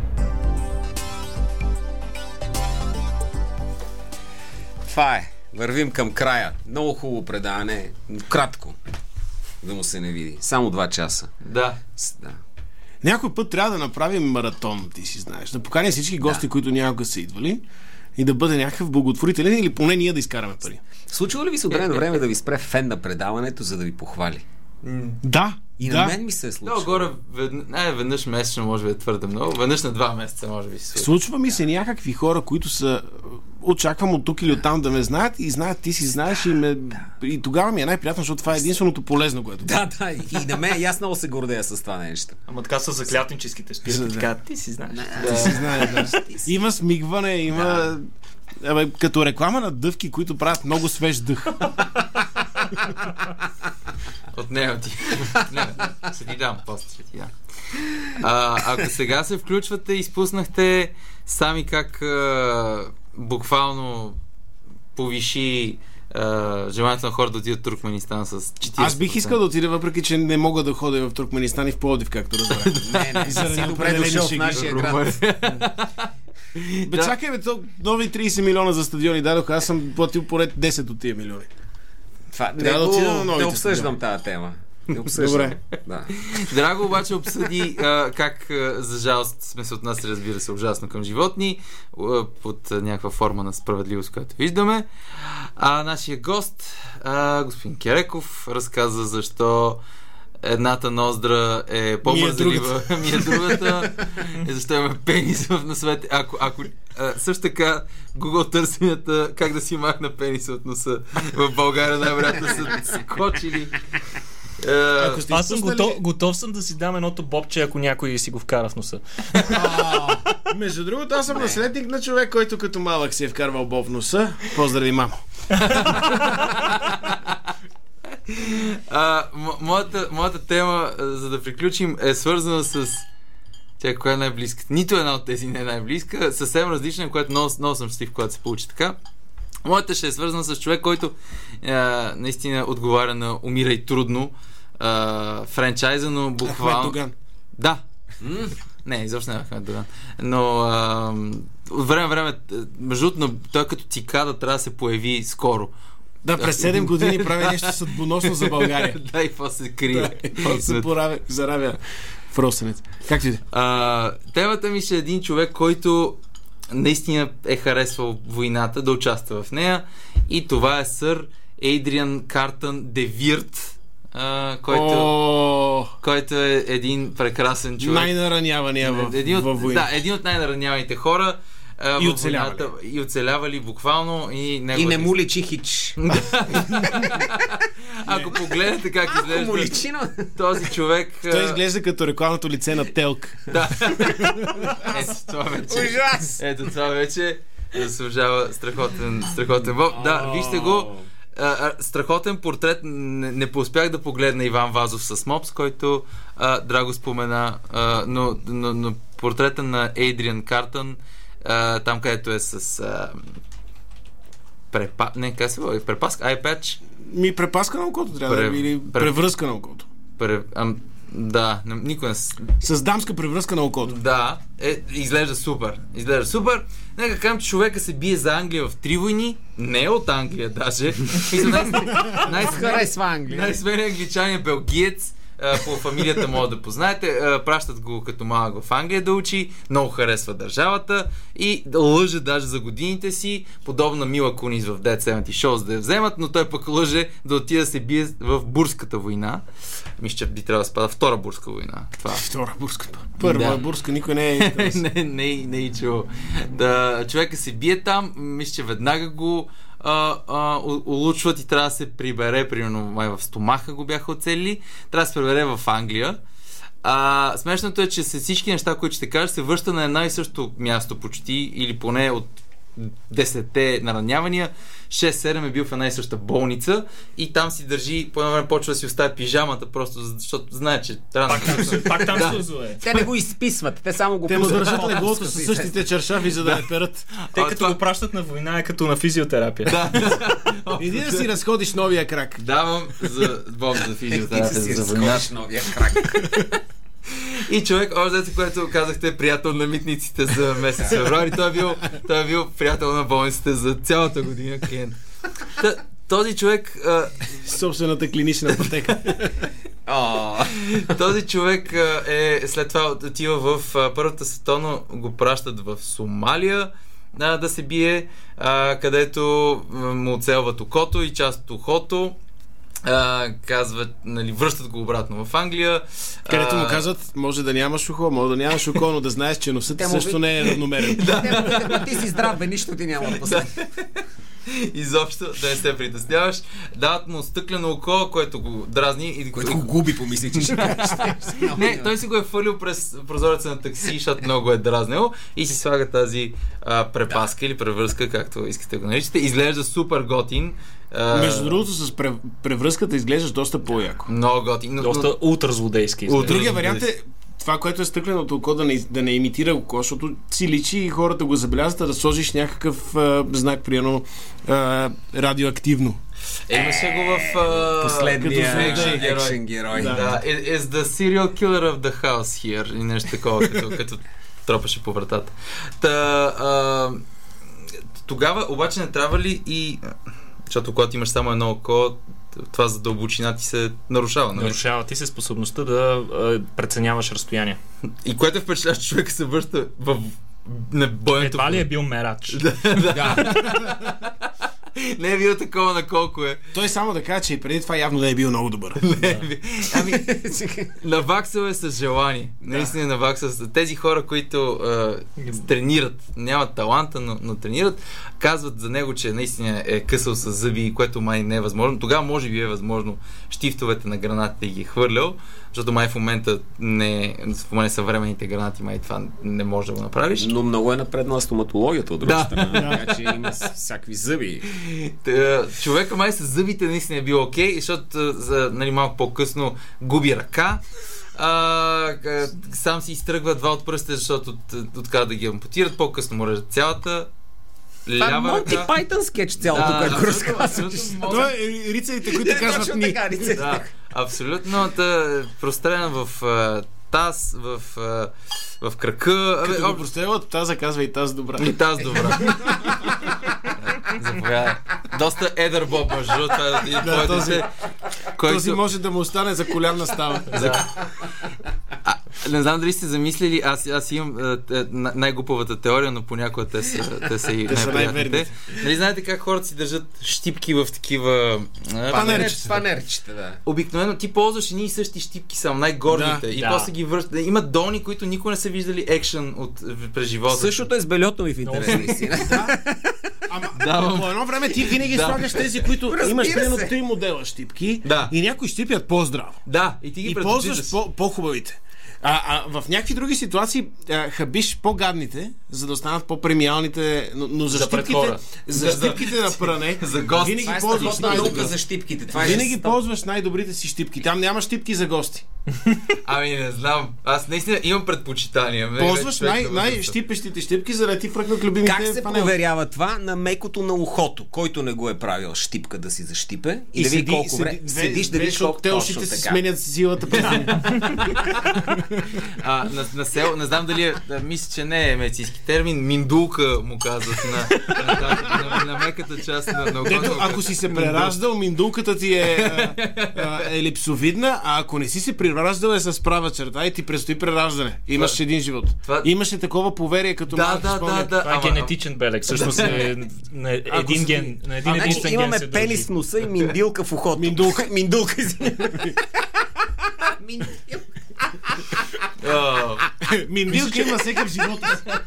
Това е. Вървим към края. Много хубаво предаване. Кратко. Да му се не види. Само два часа. Да. да. Някой път трябва да направим маратон, ти си знаеш. Да поканя всички гости, да. които някога са идвали и да бъде някакъв благотворителен или поне ние да изкараме пари. Случва ли ви се от време на време да ви спре фен на предаването, за да ви похвали? Да. И да. на мен ми се е случва. Да, горе веднъж, не, веднъж месечно може би е твърде много, веднъж на два месеца може би се случва. Случва ми се някакви хора, които са очаквам от тук или от там да ме знаят и знаят, ти си знаеш и, ме... и тогава ми е най-приятно, защото това е единственото полезно, което... Да, да, и на мен, и аз много се гордея с това нещо. Ама така са заклятническите спирки, да. така, ти си знаеш. Да. Ти си знаеш, да. Има смигване, има... Да. Абе, като реклама на дъвки, които правят много свеж дъх. Отнема ти. Ще ти дам, после ще ти дам. А, ако сега се включвате, изпуснахте сами как а, буквално повиши а, желанието на хората да отидат в Туркменистан с четирийсет процента. Аз бих искал да отида, въпреки че не мога да ходя в Туркменистан и в Пловдив, както разбрах. Не, не, заради определени в нашия град. Бе, чакай, бе, то нови трийсет милиона за стадиони дадоха, аз съм платил поред десет от тия милиони. Това, не, да отида на новите. Не обсъждам тази тема. Не обсъждам. Добре. Да. Драго обаче обсъди а, как, а, за жалост, сме се отнасяли, разбира се, ужасно към животни, а, под а, някаква форма на справедливост, която виждаме. А нашия гост, а, господин Кереков, разказа защо едната ноздра е по-мързелива, ми е другата, е защо имаме пенис в носовете. Ако, ако а, също така Google търсенията как да си махна пениса от носа в България най-вероятно са скочили. Uh, Аз съм готов, готов съм да си дам едното бобче, ако някой си го вкара в носа. А, между другото, аз съм наследник на човек, който като малък си е вкарвал боб в носа. Поздрави, мамо. uh, мо- моята, моята тема, за да приключим, е свързана с тя, коя е най-близка. Нито една от тези не е най-близка. Съвсем различна, която много, много съм щастлив, когато се получи така. Моята ще е свързана с човек, който а, наистина отговаря на умирай трудно а, франчайза, но буквално... Ахмед Доган. Да. Mm. Не, изобщо не е Ахмед Доган. Но а, от време време, между другото, той като цикада трябва да се появи скоро. Да, през седем години прави нещо съдбоносно за България. Да, и после се крие. Да, и после се поравя, заравя в Росенец. Как ти? Темата ми ще е един човек, който наистина е харесвал войната, да участва в нея, и това е сър Ейдриан Картън де Вирт, а, който, oh. който е един прекрасен човек. Най-наранявания в, един от, във война. Да, един от най-нараняваните хора. А, и оцелявали. И оцелявали буквално. И, неговата... и не му личи хич. Ако погледнете как изглежда му личи, но... този човек... Той изглежда като рекламното лице на Телк. Да. Ето това вече... Ужас! Ето това вече заслужава страхотен, страхотен боб. Да, вижте го. А, а, страхотен портрет. Не, не поуспях да погледна Иван Вазов с Мопс, който а, Драго спомена, а, но, но, но портрета на Ейдриан Картън, а, там където е с а, препа... не, как се води? Препаска? Айпач? Ми препаска на окото трябва Пре... да или Пре... превръзка на окото. Пре... Ам... Да, никой не... С дамска превръзка на окото. Да, е, изглежда супер. Изглежда супер. Нека кажем, че човека се бие за Англия в три войни. Не е от Англия даже. И за най- най- Харесва Англия. Най-смелият англичанин е белгиец. По фамилията може да познаете. Пращат го като малък в Англия да учи. Много харесва държавата. И да лъже даже за годините си. Подобно на Мила Кунис в Dead седемдесет Shows да я вземат, но той пък лъже да отида да се бие в Бурската война. Мисля, че би трябвало да спада Втора бурска война. Това. Втора бурска. Първа да. бурска никой не е... не, не, не е чул. Да, човека се бие там. Мисля, че веднага го Uh, uh, улучват и трябва да се прибере, примерно май в стомаха го бяха оцелили, трябва да се прибере в Англия. Uh, смешното е, че с всички неща, които ще кажа, се връща на едно и също място почти, или поне от десетте наранявания. шест-седем е бил в една и съща болница и там си държи, по едно време почва да си оставя пижамата, просто защото знае, че трябва да... Пак там се озове. Те не го изписват, те само го те му държат леглото със същите чершафи, за да не перат. Те като това... го пращат на война е като на физиотерапия. Да. Иди да си разходиш новия крак. Давам за бомб за физиотерапия. Ти да си война. разходиш новия крак. И човек, още което казахте, е приятел на митниците за месец февруари. Той е бил, той е бил приятел на болниците за цялата година. Та, този човек... А... Собствената клинична пътека. Този човек а, е след това отива в а, Първата световна, го пращат в Сомалия а, да се бие, а, където а, му оцелват окото и част от ухото. Uh, казват, нали, връщат го обратно в Англия. Където му казват, може да нямаш ухо, може да нямаш око, но да знаеш, че носът също не е равномерен. Да, ти си здрав, бе, нищо ти няма да последва. Изобщо да не се притесняваш. Дават му стъклено око, което го дразни. И... Което го губи, помисли, че ще кажеш. Не, той си го е фърлил през прозореца на такси, защото много е дразнил и си слага тази а, препаска да. Или превръзка, както искате го наричате. Изглежда супер готин. Uh, Между другото, с превръзката изглеждаш доста по-яко. Много готин. Но, доста но... ултразлодейски. Другия вариант е това, което е стъкленото око, да не, да не имитира око, защото си личи и хората го забелязват, да сложиш някакъв а, знак, приемно а, радиоактивно. Имаше го в uh, последния екшен герой. екшен герой. Да. Да. Is the serial killer of the house here? И нещо такова, като, като тропаше по вратата. Та, а, тогава обаче не трябва ли и... Защото когато имаш само едно око, това за дълбочина ти се нарушава. Нали? Нарушава ти се способността да а, преценяваш разстояние. И което е впечатляващо, че човека се връща в на бойното. Едва ли е бил мерач? Да. Не е бил такова на колко е. Той само да каже, че и преди това явно да е бил много добър. Не, ами, наваксал е с желание. Наистина да. Наваксал с тези хора, които а, тренират, нямат таланта, но, но тренират, казват за него, че наистина е късал с зъби, което май не е възможно. Тогава може би е възможно щифтовете на гранатите ги е хвърлял, защото май в момента не, в момента съвременните гранати май това не може да го направиш. Но много е напреднала стоматологията от друга да. страна. Така че има всякакви зъби. Човека май с зъбите наистина е бил окей, защото за, нали, малко по-късно губи ръка. А, сам си изтръгва два от пръстите, защото от, откара да ги ампутират. По-късно му режат цялата лява ръка. Монти Пайтън скетч цялото, да, което разказваш. Това е рицарите, които казват ни. Да, абсолютно. Прострелена в а, таз, в, а, в крака. Като го прострелят, таза казва и таз добра. И таз добра. Заповядай. Доста едър боб, между това е да, този, който... този може да му остане за колянна става. За... А, Не знам дали сте замислили, аз, аз имам а, най-глупавата теория, но понякога те са, те са и най-приятните. Нали знаете как хората си държат щипки в такива панерчета? Панерчета, да. Обикновено ти ползваш едни и същи щипки, само най-горните. Да, и да. После ги връщат. Има долни, които никога не са виждали екшън от през живота. Същото е с бельото ми в интерес на истина. Ама да, по едно време ти винаги да. слагаш тези, които разбира имаш примерно три модела щипки да. и някои щипят по-здраво. Да, и ти ги и ползваш по- по-хубавите. А, а в някакви други ситуации а, хабиш по-гадните, за да останат по-премиалните, но, но за, за щипките, за щипките на пране, за гости. Винаги това ползваш най-добрите за щипките. Това винаги е ползваш най-добрите си щипки. Там няма щипки за гости. Ами не знам. Аз наистина имам предпочитания. Ползваш най- най-щипещите щипки, за да ти фръкнат любимите панели. Как се панел? проверява това на мекото на ухото, който не го е правил щипка да си защипе и, и да види колко време седиш да видиш колко те ушите се сменят силата. А, на, на сел, не знам дали е, да, мисля, че не е медицински термин, миндулка му казват на, на, на, на, на меката част на, на ухото. Ако си се прераждал, миндулката ти е а, а, елипсовидна, а ако не си се прераждал е с права черта и ти предстои прераждане. Имаш това, един живот. Това... Имаше такова поверие като да, малко да, спомня. да, да. Това е генетичен белег. Всъщност е на един ген. На един единствен ген имаме пенис в носа и миндилка в ухото. Миндулка. Миндулка. Миндилка има всекъв живот.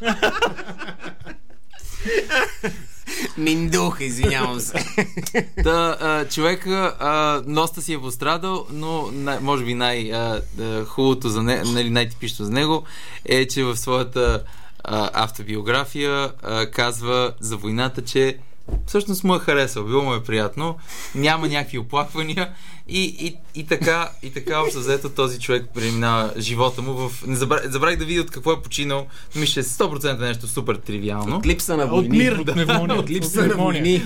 Миндух, извинявам се. Та, а, човека а, носта си е пострадал, но най, може би най-хубавото за него, нали, най-типично за него е, че в своята а, автобиография а, казва за войната, че всъщност му е харесал, било му е приятно, няма някакви оплаквания и, и, и така, и така общо взето този човек преминава живота му в... Не забрах, забравих да видя от какво е починал, но мисля, че сто процента нещо супер тривиално. От липса на войни. От мир. От пневмония. От липса на войни.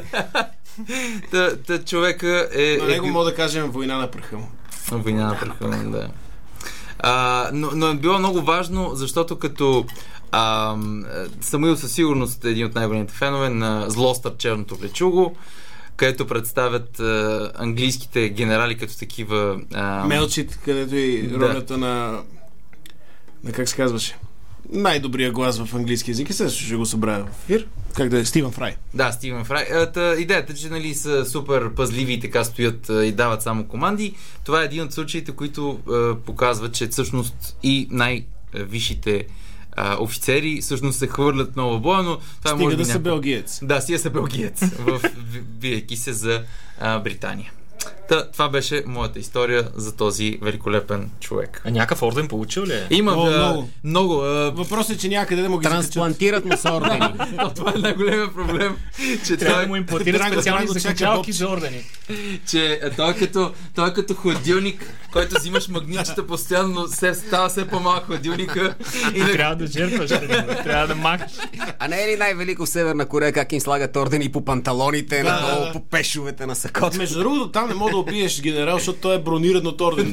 Та, та човека е... На него мога да кажем война на праха му. Война на праха му, да. А, но, но е било много важно, защото като а, Самуил със сигурност е един от най-големите фенове на Злостър черното влечуго, където представят а, английските генерали като такива... А, Мелчит, където и ролята да. на... на как се казваше? Най-добрия глас в английски език и също ще го събравя в ефир. Как да е? Стивън Фрай. Да, Стивън Фрай. Та, идеята, че нали, са супер пазливи и така стоят и дават само команди. Това е един от случаите, които е, показват, че всъщност и най-висшите а, офицери всъщност се хвърлят много в боя, но това стига може да някакъв... са белгиец. Да, стига са белгиец, в, биейки се за а, Британия. Та, това беше моята история за този великолепен човек. А някакъв орден получил ли е? Има О, а, много. много а... Въпросът е, че някъде да му ги трансплантират му с ордени. Това е най-големият проблем. Че трябва той... да му имплантират специални закачалки за ордени. Че той е като, той е като хладилник, който взимаш магнитчета постоянно, се, става все по-малък хладилника. И трябва да жертваш, трябва да махаш. А не е ли най-велико в Северна Корея как им слагат ордени по панталоните, да, надолу да. по пешовете на сакото? Между другото, там не мога да убиеш генерал, защото той е брониран от орден.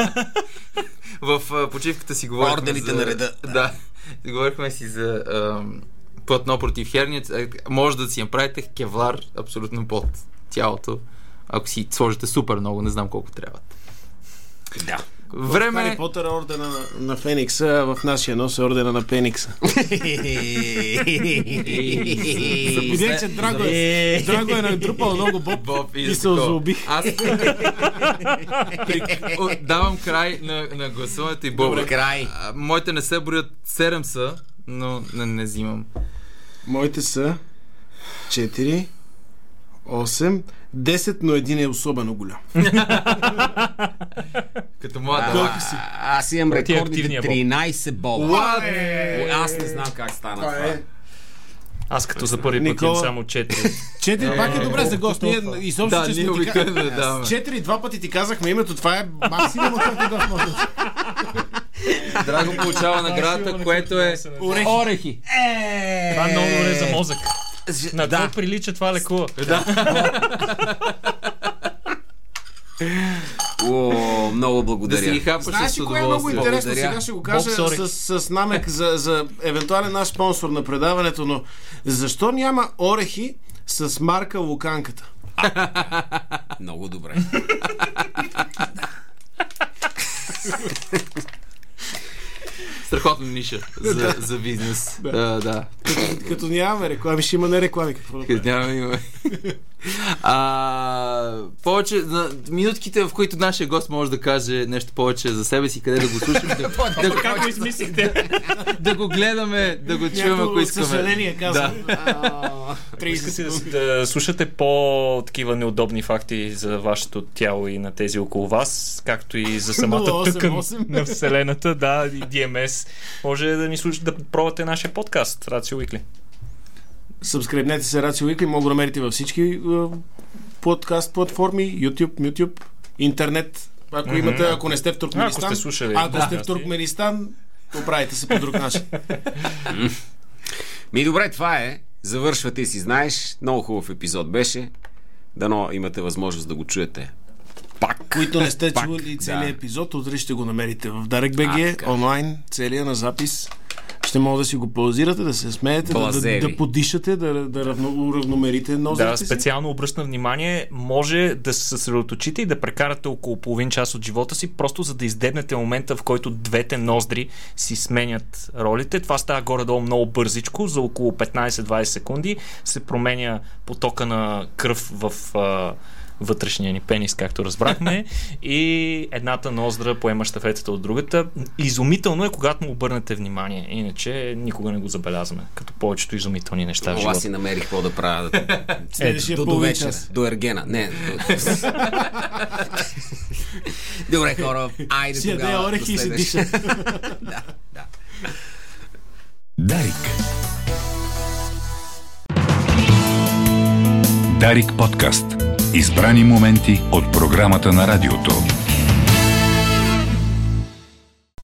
В uh, почивката си говорихме ордените за... на реда. Да. Говорихме си за uh, платно против херния. Може да си направите кевлар абсолютно под тялото, ако си сложите супер много, не знам колко трябва. Да. Време... В Хари Потър ордена на, на Феникса, в нашия нос е ордена на Пеникса. Видях, че Драго е, Драго е натрупал много боб, боб и, и се озлоби. Аз давам край на, на гласуването и боб. Добре, край. Моите не се броят, седем са, но не, не взимам. Моите са четири, осем, десет, но един е особено голям. Като млада. А, аз имам рекордните тринайсет боба. Аз не знам как стана това. това. Аз като за първи път имам само четири. четири пак е добре за гост. Ние изобщо да, че ние обикновено да даваме. четири два пъти ти казахме името. Това е максимум, който гост може. Драго получава наградата, което е орехи. орехи. Това е много добре за мозък. На това прилича това лекува. Да. О, много благодаря. Да си ги хапаш. Знаеш ли кое е много интересно? Благодаря. Сега ще го кажа Боб, с, с намек за, за евентуален наш спонсор на предаването, но защо няма орехи с марка Луканката? Много добре. страхотна ниша за, за бизнес. Да. Да, да. Като, като нямаме реклами, ще има не реклами. Какво да като нямаме, имаме. А, повече, на минутките, в които нашия гост може да каже нещо повече за себе си, къде да го слушаме, да, да, да, как го измислихте? Да го гледаме, да го чуваме, ако искаме. Съжаление, казвам. Да. Искате да, да слушате по-такива неудобни факти за вашето тяло и на тези около вас, както и за самата тъкан на Вселената, да, и Ди Ем Ес. Може да ни слушате, да пробвате нашия подкаст Рацио Уикли. Събскребнете се Рацио Уикли, мога да намерите във всички uh, подкаст платформи, YouTube, YouTube, интернет. Ако mm-hmm. имате, ако не сте в Туркменистан, ако сте, слушали, ако да, сте в Туркменистан, оправите се по друг начин. Ми добре, това е. Завършвате и си знаеш. Много хубав епизод беше. Дано имате възможност да го чуете пак. Които не сте пак, чули целият да. епизод, утре ще го намерите в DarekBG, онлайн, целия на запис. Ще може да си го паузирате, да се смеете, да, да, да подишате, да, да равно, равномерите нозите Да, специално обръщам внимание, може да се съсредоточите и да прекарате около половин час от живота си, просто за да издебнете момента, в който двете ноздри си сменят ролите. Това става горе-долу много бързичко, за около петнайсет-двайсет секунди се променя потока на кръв в а, вътрешния ни пенис, както разбрахме, и едната ноздра поема щафетата от другата. Изумително е, когато му обърнете внимание. Иначе никога не го забелязваме, като повечето изумителни неща в живота. Аз си намерих какво да правя. Следващия до, до вечер, до Ергена. Не. Добре, хора, айде си тогава. Си яде орехи и се диша. Да, да. Дарик. Дарик подкаст. Избрани моменти от програмата на радиото.